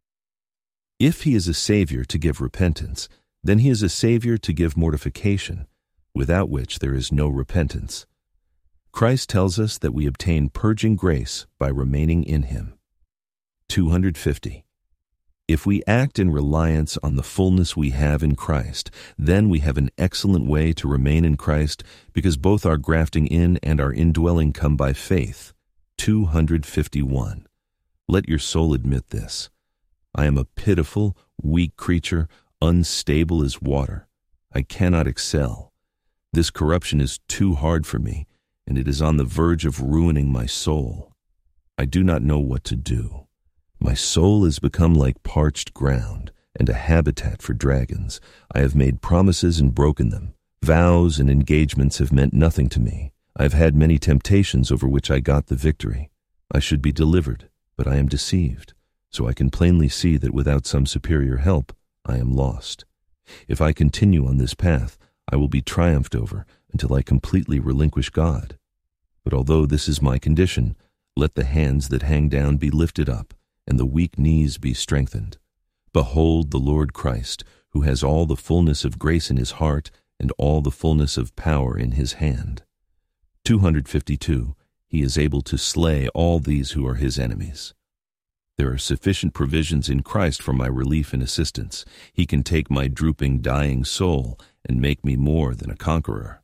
If he is a savior to give repentance, then he is a savior to give mortification, without which there is no repentance. Christ tells us that we obtain purging grace by remaining in him. two hundred fifty. If we act in reliance on the fullness we have in Christ, then we have an excellent way to remain in Christ, because both our grafting in and our indwelling come by faith. two hundred fifty-one. Let your soul admit this. I am a pitiful, weak creature, unstable as water. I cannot excel. This corruption is too hard for me, and it is on the verge of ruining my soul. I do not know what to do. My soul has become like parched ground and a habitat for dragons. I have made promises and broken them. Vows and engagements have meant nothing to me. I have had many temptations over which I got the victory. I should be delivered, but I am deceived, so I can plainly see that without some superior help, I am lost. If I continue on this path, I will be triumphed over until I completely relinquish God. But although this is my condition, let the hands that hang down be lifted up, and the weak knees be strengthened. Behold the Lord Christ, who has all the fullness of grace in his heart and all the fullness of power in his hand. two hundred fifty-two. He is able to slay all these who are his enemies. There are sufficient provisions in Christ for my relief and assistance. He can take my drooping, dying soul and make me more than a conqueror.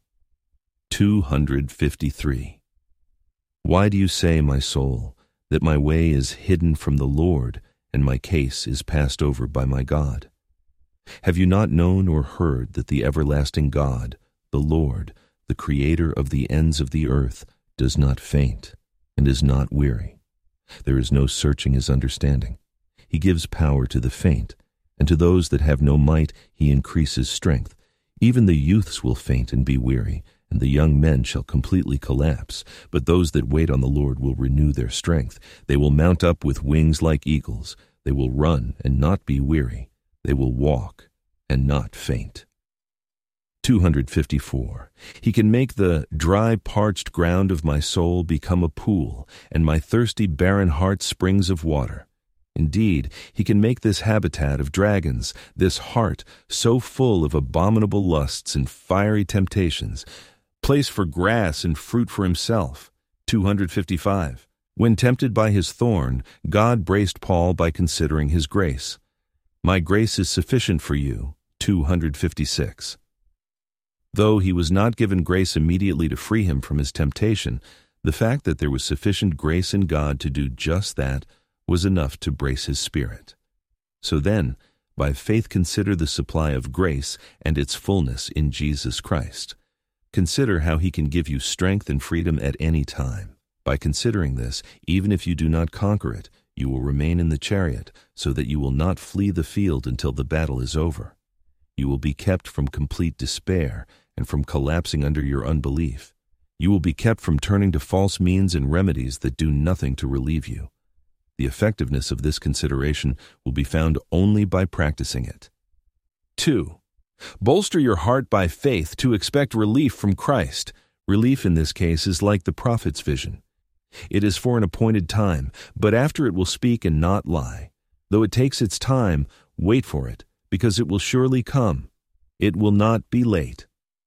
two hundred fifty-three. Why do you say, my soul, that my way is hidden from the Lord, and my case is passed over by my God? Have you not known or heard that the everlasting God, the Lord, the Creator of the ends of the earth, does not faint and is not weary? There is no searching his understanding. He gives power to the faint, and to those that have no might he increases strength. Even the youths will faint and be weary, and the young men shall completely collapse. But those that wait on the Lord will renew their strength. They will mount up with wings like eagles. They will run and not be weary. They will walk and not faint. two hundred fifty-four. He can make the dry, parched ground of my soul become a pool, and my thirsty, barren heart springs of water. Indeed, he can make this habitat of dragons, this heart so full of abominable lusts and fiery temptations, place for grass and fruit for himself. two hundred fifty-five. When tempted by his thorn, God braced Paul by considering his grace. My grace is sufficient for you. two hundred fifty-six. Though he was not given grace immediately to free him from his temptation, the fact that there was sufficient grace in God to do just that was enough to brace his spirit. So then, by faith consider the supply of grace and its fullness in Jesus Christ. Consider how he can give you strength and freedom at any time. By considering this, even if you do not conquer it, you will remain in the chariot, so that you will not flee the field until the battle is over. You will be kept from complete despair and from collapsing under your unbelief. You will be kept from turning to false means and remedies that do nothing to relieve you. The effectiveness of this consideration will be found only by practicing it. two. Bolster your heart by faith to expect relief from Christ. Relief in this case is like the prophet's vision. It is for an appointed time, but after it will speak and not lie. Though it takes its time, wait for it, because it will surely come. It will not be late.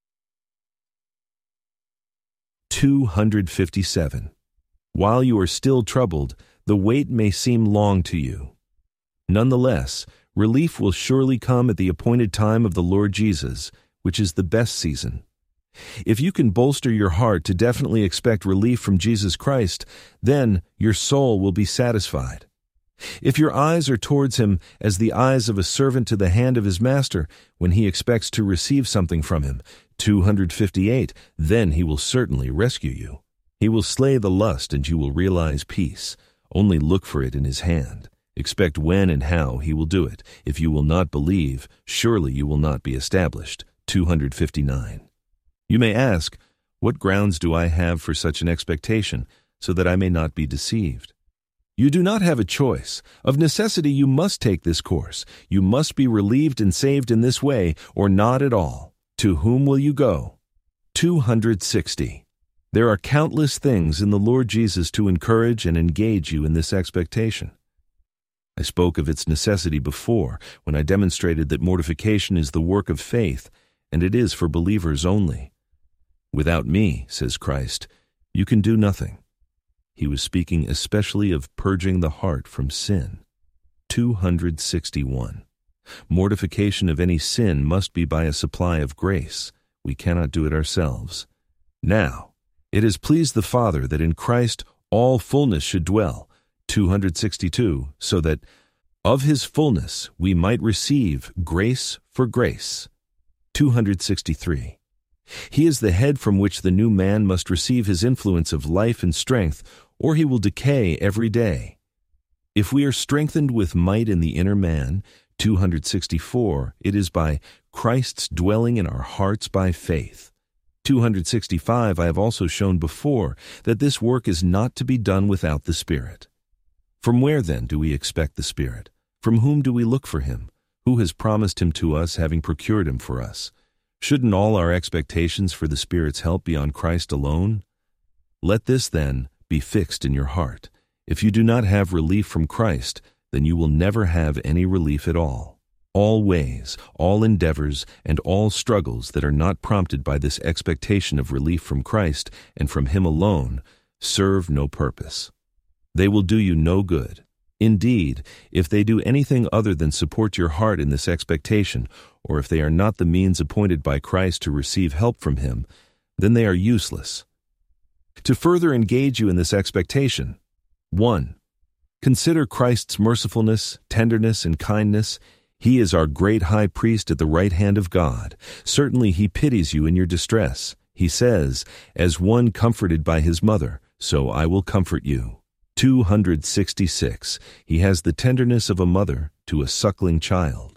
two hundred fifty-seven. While you are still troubled, the wait may seem long to you. Nonetheless, relief will surely come at the appointed time of the Lord Jesus, which is the best season. If you can bolster your heart to definitely expect relief from Jesus Christ, then your soul will be satisfied. If your eyes are towards him as the eyes of a servant to the hand of his master when he expects to receive something from him, two hundred fifty-eight, then he will certainly rescue you. He will slay the lust and you will realize peace. Only look for it in his hand. Expect when and how he will do it. If you will not believe, surely you will not be established. two hundred fifty-nine. You may ask, what grounds do I have for such an expectation, so that I may not be deceived? You do not have a choice. Of necessity you must take this course. You must be relieved and saved in this way, or not at all. To whom will you go? two hundred sixty. There are countless things in the Lord Jesus to encourage and engage you in this expectation. I spoke of its necessity before, when I demonstrated that mortification is the work of faith, and it is for believers only. Without me, says Christ, you can do nothing. He was speaking especially of purging the heart from sin. two hundred sixty-one. Mortification of any sin must be by a supply of grace. We cannot do it ourselves. Now, it has pleased the Father that in Christ all fullness should dwell, two hundred sixty-two, so that of his fullness we might receive grace for grace, two hundred sixty-three. He is the head from which the new man must receive his influence of life and strength, or he will decay every day. If we are strengthened with might in the inner man, two hundred sixty-four, it is by Christ's dwelling in our hearts by faith. two hundred sixty-five, I have also shown before that this work is not to be done without the Spirit. From where then do we expect the Spirit? From whom do we look for him? Who has promised him to us, having procured him for us? Shouldn't all our expectations for the Spirit's help be on Christ alone? Let this, then, be fixed in your heart. If you do not have relief from Christ, then you will never have any relief at all. All ways, all endeavors, and all struggles that are not prompted by this expectation of relief from Christ and from him alone serve no purpose. They will do you no good. Indeed, if they do anything other than support your heart in this expectation, or if they are not the means appointed by Christ to receive help from him, then they are useless. To further engage you in this expectation, one. Consider Christ's mercifulness, tenderness, and kindness. He is our great high priest at the right hand of God. Certainly he pities you in your distress. He says, "As one comforted by his mother, so I will comfort you." two hundred sixty-six. He has the tenderness of a mother to a suckling child.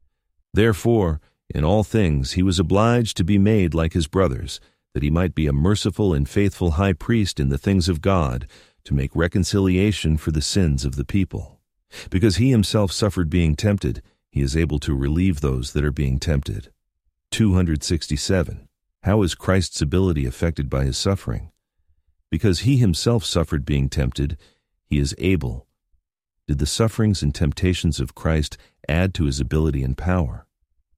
Therefore, in all things he was obliged to be made like his brothers, that he might be a merciful and faithful high priest in the things of God, to make reconciliation for the sins of the people. Because he himself suffered being tempted, he is able to relieve those that are being tempted. two hundred sixty-seven. How is Christ's ability affected by his suffering? Because he himself suffered being tempted, he is able. Did the sufferings and temptations of Christ add to his ability and power?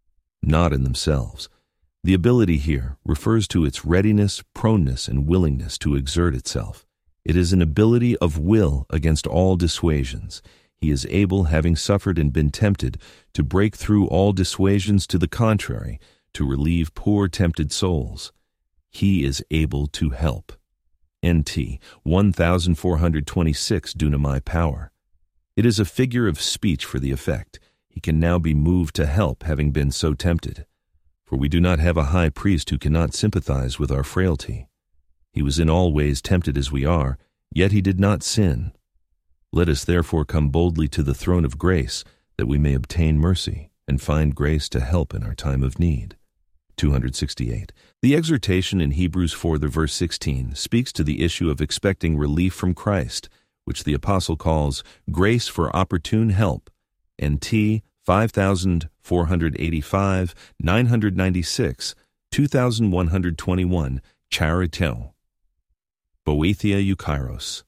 Not in themselves. The ability here refers to its readiness, proneness, and willingness to exert itself. It is an ability of will against all dissuasions. He is able, having suffered and been tempted, to break through all dissuasions to the contrary, to relieve poor tempted souls. He is able to help. N T one thousand four hundred twenty-six Dunamai power. It is a figure of speech for the effect. He can now be moved to help, having been so tempted. For we do not have a high priest who cannot sympathize with our frailty. He was in all ways tempted as we are, yet he did not sin. Let us therefore come boldly to the throne of grace, that we may obtain mercy and find grace to help in our time of need. two hundred sixty-eight. The exhortation in Hebrews four, the verse sixteen, speaks to the issue of expecting relief from Christ, which the apostle calls grace for opportune help, N T five thousand four hundred eighty-five, nine hundred ninety-six, two thousand one hundred twenty-one, Charito. Boethia Eukairos.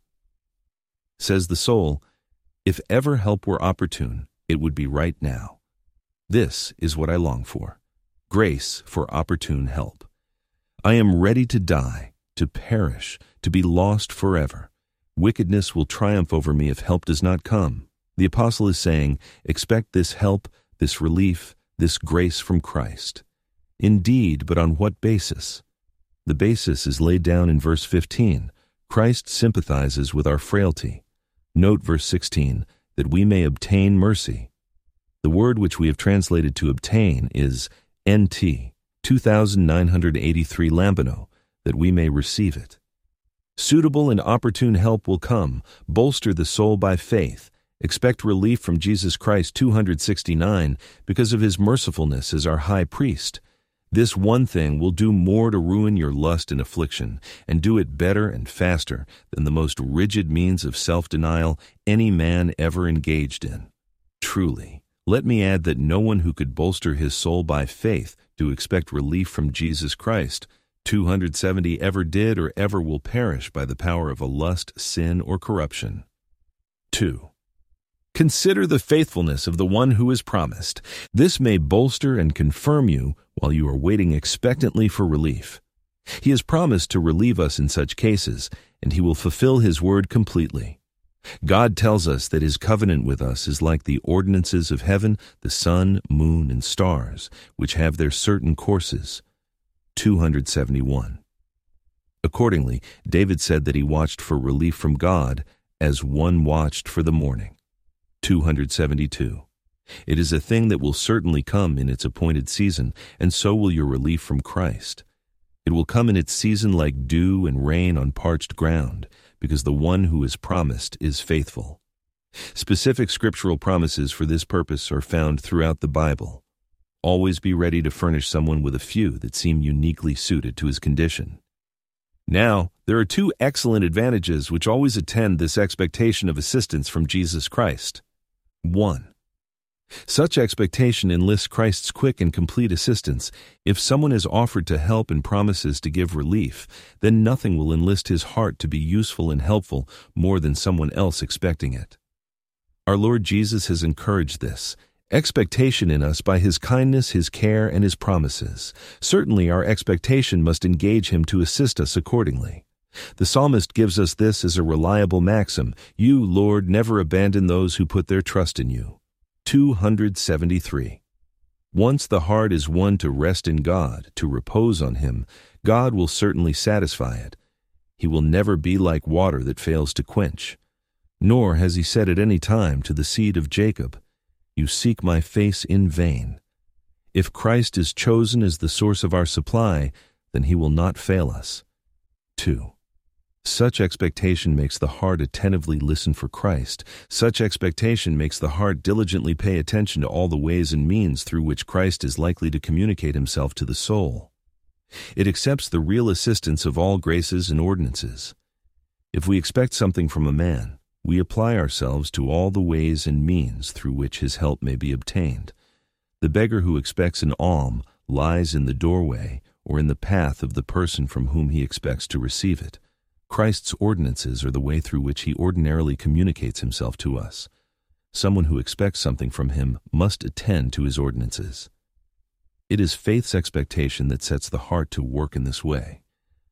Says the soul, if ever help were opportune, it would be right now. This is what I long for. Grace for opportune help. I am ready to die, to perish, to be lost forever. Wickedness will triumph over me if help does not come. The apostle is saying, expect this help, this relief, this grace from Christ. Indeed, but on what basis? The basis is laid down in verse fifteen. Christ sympathizes with our frailty. Note verse sixteen, that we may obtain mercy. The word which we have translated to obtain is N T, two thousand nine hundred eighty-three Lambano, that we may receive it. Suitable and opportune help will come. Bolster the soul by faith. Expect relief from Jesus Christ, two hundred sixty-nine, because of his mercifulness as our high priest. This one thing will do more to ruin your lust and affliction, and do it better and faster than the most rigid means of self-denial any man ever engaged in. Truly, let me add that no one who could bolster his soul by faith to expect relief from Jesus Christ, two hundred seventy, ever did or ever will perish by the power of a lust, sin, or corruption. two. Consider the faithfulness of the one who is promised. This may bolster and confirm you while you are waiting expectantly for relief. He has promised to relieve us in such cases, and he will fulfill his word completely. God tells us that his covenant with us is like the ordinances of heaven, the sun, moon, and stars, which have their certain courses. two hundred seventy-one. Accordingly, David said that he watched for relief from God as one watched for the morning. two hundred seventy-two. It is a thing that will certainly come in its appointed season, and so will your relief from Christ. It will come in its season like dew and rain on parched ground, because the one who is promised is faithful. Specific scriptural promises for this purpose are found throughout the Bible. Always be ready to furnish someone with a few that seem uniquely suited to his condition. Now, there are two excellent advantages which always attend this expectation of assistance from Jesus Christ. One, such expectation enlists Christ's quick and complete assistance. If someone is offered to help and promises to give relief, then nothing will enlist his heart to be useful and helpful more than someone else expecting it. Our Lord Jesus has encouraged this expectation in us by his kindness, his care, and his promises. Certainly our expectation must engage him to assist us accordingly. The psalmist gives us this as a reliable maxim: "You, Lord, never abandon those who put their trust in you." two hundred seventy-three. Once the heart is won to rest in God, to repose on him, God will certainly satisfy it. He will never be like water that fails to quench. Nor has he said at any time to the seed of Jacob, "You seek my face in vain." If Christ is chosen as the source of our supply, then he will not fail us. two. Such expectation makes the heart attentively listen for Christ. Such expectation makes the heart diligently pay attention to all the ways and means through which Christ is likely to communicate himself to the soul. It accepts the real assistance of all graces and ordinances. If we expect something from a man, we apply ourselves to all the ways and means through which his help may be obtained. The beggar who expects an alm lies in the doorway or in the path of the person from whom he expects to receive it. Christ's ordinances are the way through which he ordinarily communicates himself to us. Someone who expects something from him must attend to his ordinances. It is faith's expectation that sets the heart to work in this way.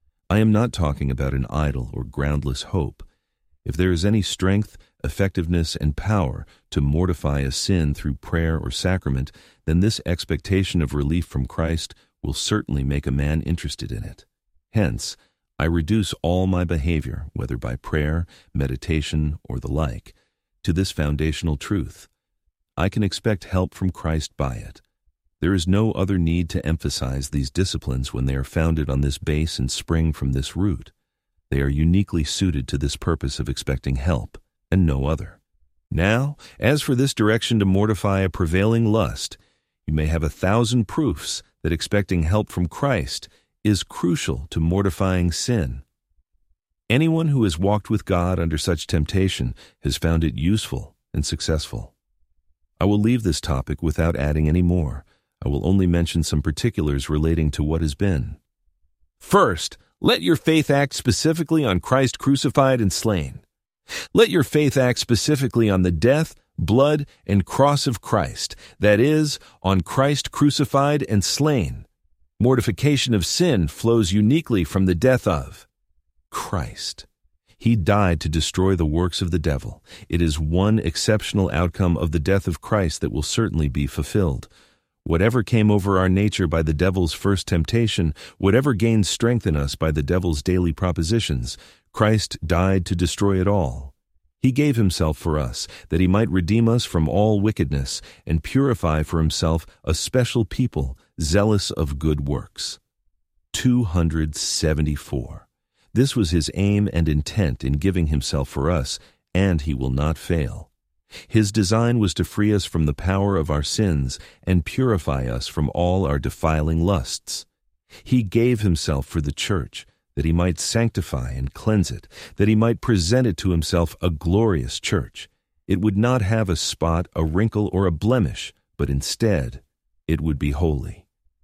I am not talking about an idle or groundless hope. If there is any strength, effectiveness, and power to mortify a sin through prayer or sacrament, then this expectation of relief from Christ will certainly make a man interested in it. Hence, I reduce all my behavior, whether by prayer, meditation, or the like, to this foundational truth. I can expect help from Christ by it. There is no other need to emphasize these disciplines when they are founded on this base and spring from this root. They are uniquely suited to this purpose of expecting help, and no other. Now, as for this direction to mortify a prevailing lust, you may have a thousand proofs that expecting help from Christ is crucial to mortifying sin. Anyone who has walked with God under such temptation has found it useful and successful. I will leave this topic without adding any more. I will only mention some particulars relating to what has been. First, let your faith act specifically on Christ crucified and slain. Let your faith act specifically on the death, blood, and cross of Christ, that is, on Christ crucified and slain. Mortification of sin flows uniquely from the death of Christ. He died to destroy the works of the devil. It is one exceptional outcome of the death of Christ that will certainly be fulfilled. Whatever came over our nature by the devil's first temptation, whatever gained strength in us by the devil's daily propositions, Christ died to destroy it all. He gave himself for us, that he might redeem us from all wickedness and purify for himself a special people, zealous of good works. two hundred seventy-four. This was his aim and intent in giving himself for us, and he will not fail. His design was to free us from the power of our sins and purify us from all our defiling lusts. He gave himself for the church, that he might sanctify and cleanse it, that he might present it to himself a glorious church. It would not have a spot, a wrinkle, or a blemish, but instead, it would be holy.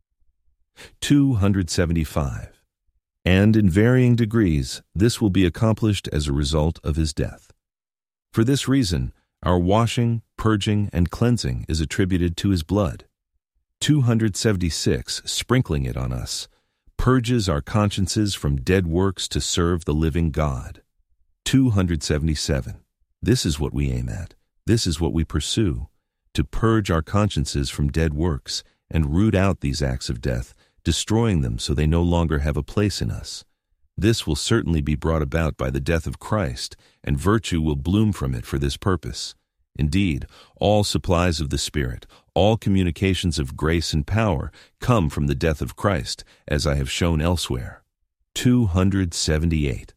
two hundred seventy-five. And in varying degrees, this will be accomplished as a result of his death. For this reason, our washing, purging, and cleansing is attributed to his blood. two hundred seventy-six, sprinkling it on us, purges our consciences from dead works to serve the living God. two hundred seventy-seven. This is what we aim at. This is what we pursue, to purge our consciences from dead works and root out these acts of death, destroying them so they no longer have a place in us. This will certainly be brought about by the death of Christ, and virtue will bloom from it for this purpose. Indeed, all supplies of the Spirit, all communications of grace and power come from the death of Christ, as I have shown elsewhere. two hundred seventy-eight.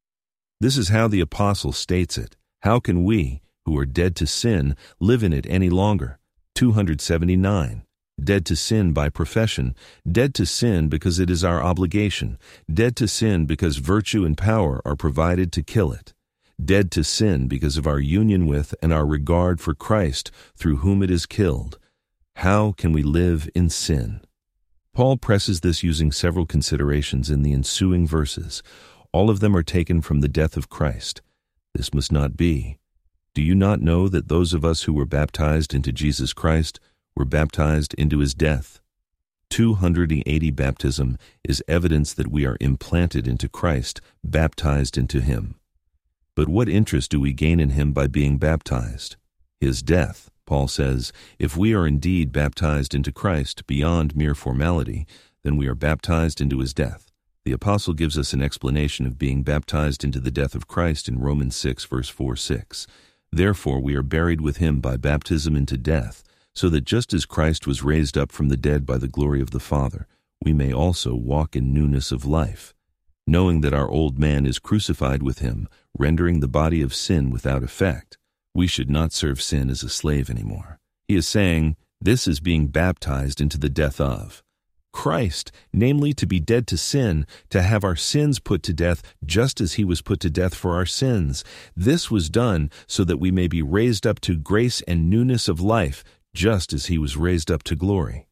This is how the apostle states it. How can we, who are dead to sin, live in it any longer? two hundred seventy-nine. Dead to sin by profession, dead to sin because it is our obligation, dead to sin because virtue and power are provided to kill it, dead to sin because of our union with and our regard for Christ, through whom it is killed. How can we live in sin? Paul presses this using several considerations in the ensuing verses. All of them are taken from the death of Christ. This must not be. Do you not know that those of us who were baptized into Jesus Christ were baptized into his death? two hundred eighty baptism is evidence that we are implanted into Christ, baptized into him. But what interest do we gain in him by being baptized? His death. Paul says, if we are indeed baptized into Christ beyond mere formality, then we are baptized into his death. The apostle gives us an explanation of being baptized into the death of Christ in Romans six, verse four six. Therefore we are buried with him by baptism into death, so that just as Christ was raised up from the dead by the glory of the Father, we may also walk in newness of life, knowing that our old man is crucified with him, rendering the body of sin without effect. We should not serve sin as a slave anymore. He is saying, this is being baptized into the death of Christ, namely to be dead to sin, to have our sins put to death just as he was put to death for our sins. This was done so that we may be raised up to grace and newness of life, just as he was raised up to glory.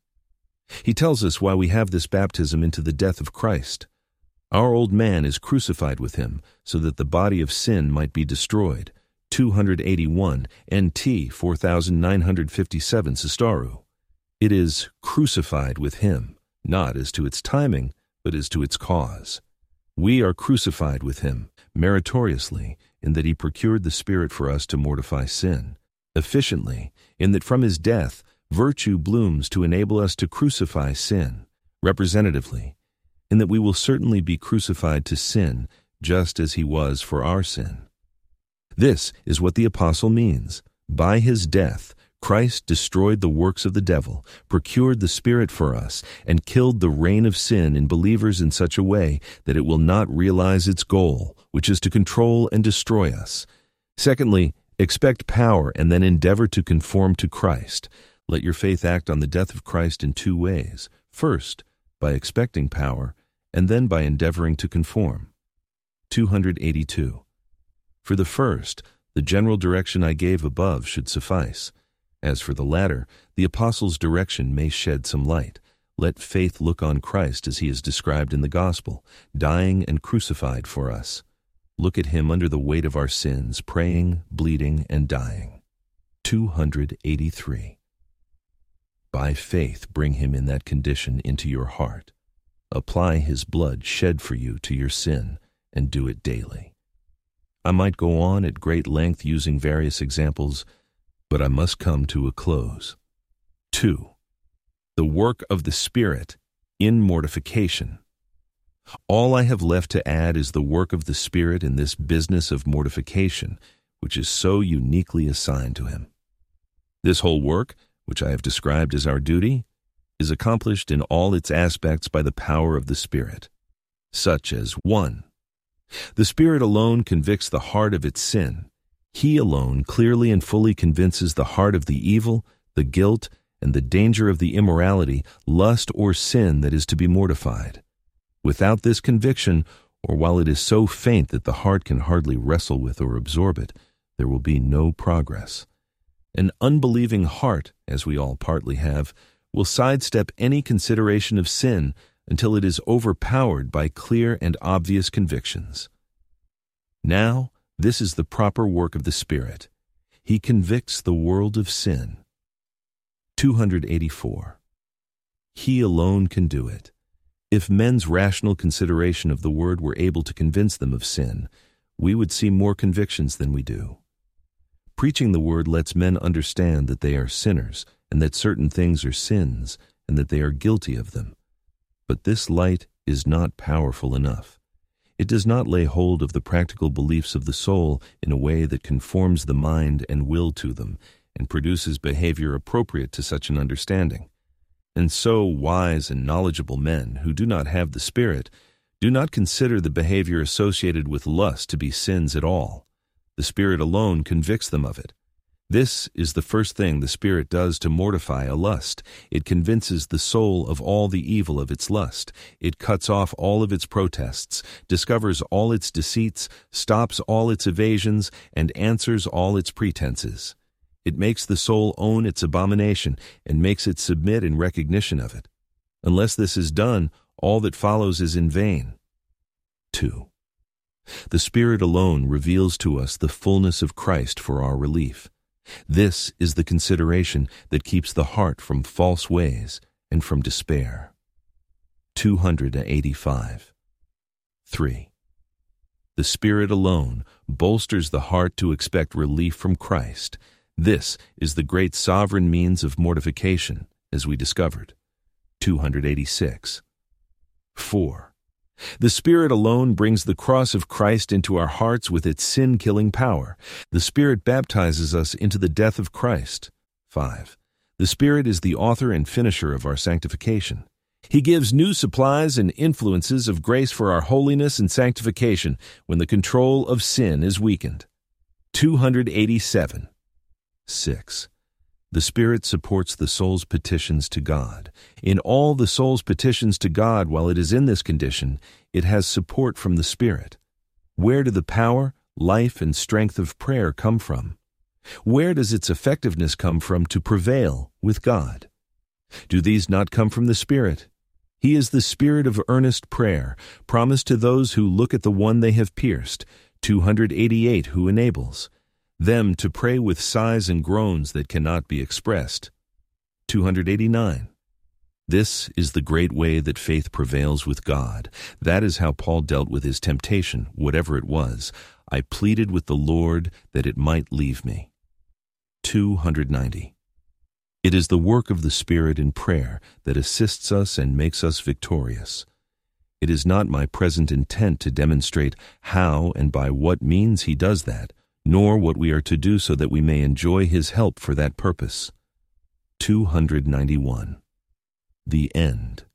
He tells us why we have this baptism into the death of Christ. Our old man is crucified with him, so that the body of sin might be destroyed. two hundred eighty-one, N T four thousand nine hundred fifty-seven Sistaru. It is crucified with him, not as to its timing, but as to its cause. We are crucified with him, meritoriously, in that he procured the Spirit for us to mortify sin, efficiently, in that from his death, virtue blooms to enable us to crucify sin, representatively, in that we will certainly be crucified to sin, just as he was for our sin. This is what the apostle means. By his death, Christ destroyed the works of the devil, procured the Spirit for us, and killed the reign of sin in believers in such a way that it will not realize its goal, which is to control and destroy us. Secondly, expect power and then endeavor to conform to Christ. Let your faith act on the death of Christ in two ways. First, by expecting power, and then by endeavoring to conform. two hundred eighty-two. For the first, the general direction I gave above should suffice. As for the latter, the apostle's direction may shed some light. Let faith look on Christ as he is described in the gospel, dying and crucified for us. Look at him under the weight of our sins, praying, bleeding, and dying. two hundred eighty-three. By faith bring him in that condition into your heart. Apply his blood shed for you to your sin, and do it daily. I might go on at great length using various examples, but I must come to a close. two. The work of the Spirit in mortification. All I have left to add is the work of the Spirit in this business of mortification, which is so uniquely assigned to him. This whole work, which I have described as our duty, is accomplished in all its aspects by the power of the Spirit, such as one. The Spirit alone convicts the heart of its sin. He alone clearly and fully convinces the heart of the evil, the guilt, and the danger of the immorality, lust, or sin that is to be mortified. Without this conviction, or while it is so faint that the heart can hardly wrestle with or absorb it, there will be no progress. An unbelieving heart, as we all partly have, will sidestep any consideration of sin until it is overpowered by clear and obvious convictions. Now, this is the proper work of the Spirit. He convicts the world of sin. two hundred eighty-four. He alone can do it. If men's rational consideration of the word were able to convince them of sin, we would see more convictions than we do. Preaching the word lets men understand that they are sinners, and that certain things are sins, and that they are guilty of them. But this light is not powerful enough. It does not lay hold of the practical beliefs of the soul in a way that conforms the mind and will to them, and produces behavior appropriate to such an understanding. And so wise and knowledgeable men who do not have the Spirit do not consider the behavior associated with lust to be sins at all. The Spirit alone convicts them of it. This is the first thing the Spirit does to mortify a lust. It convinces the soul of all the evil of its lust. It cuts off all of its protests, discovers all its deceits, stops all its evasions, and answers all its pretenses. It makes the soul own its abomination and makes it submit in recognition of it. Unless this is done, all that follows is in vain. two. The Spirit alone reveals to us the fullness of Christ for our relief. This is the consideration that keeps the heart from false ways and from despair. two hundred eighty-five. three. The Spirit alone bolsters the heart to expect relief from Christ. This is the great sovereign means of mortification, as we discovered. two hundred eighty-six. four. The Spirit alone brings the cross of Christ into our hearts with its sin-killing power. The Spirit baptizes us into the death of Christ. five. The Spirit is the author and finisher of our sanctification. He gives new supplies and influences of grace for our holiness and sanctification when the control of sin is weakened. two hundred eighty-seven. six. The Spirit supports the soul's petitions to God. In all the soul's petitions to God while it is in this condition, it has support from the Spirit. Where do the power, life, and strength of prayer come from? Where does its effectiveness come from to prevail with God? Do these not come from the Spirit? He is the Spirit of earnest prayer, promised to those who look at the one they have pierced, two hundred eighty-eight who enables them to pray with sighs and groans that cannot be expressed. two hundred eighty-nine. This is the great way that faith prevails with God. That is how Paul dealt with his temptation, whatever it was. I pleaded with the Lord that it might leave me. two hundred ninety. It is the work of the Spirit in prayer that assists us and makes us victorious. It is not my present intent to demonstrate how and by what means he does that, nor what we are to do so that we may enjoy his help for that purpose. two hundred ninety-one. The end.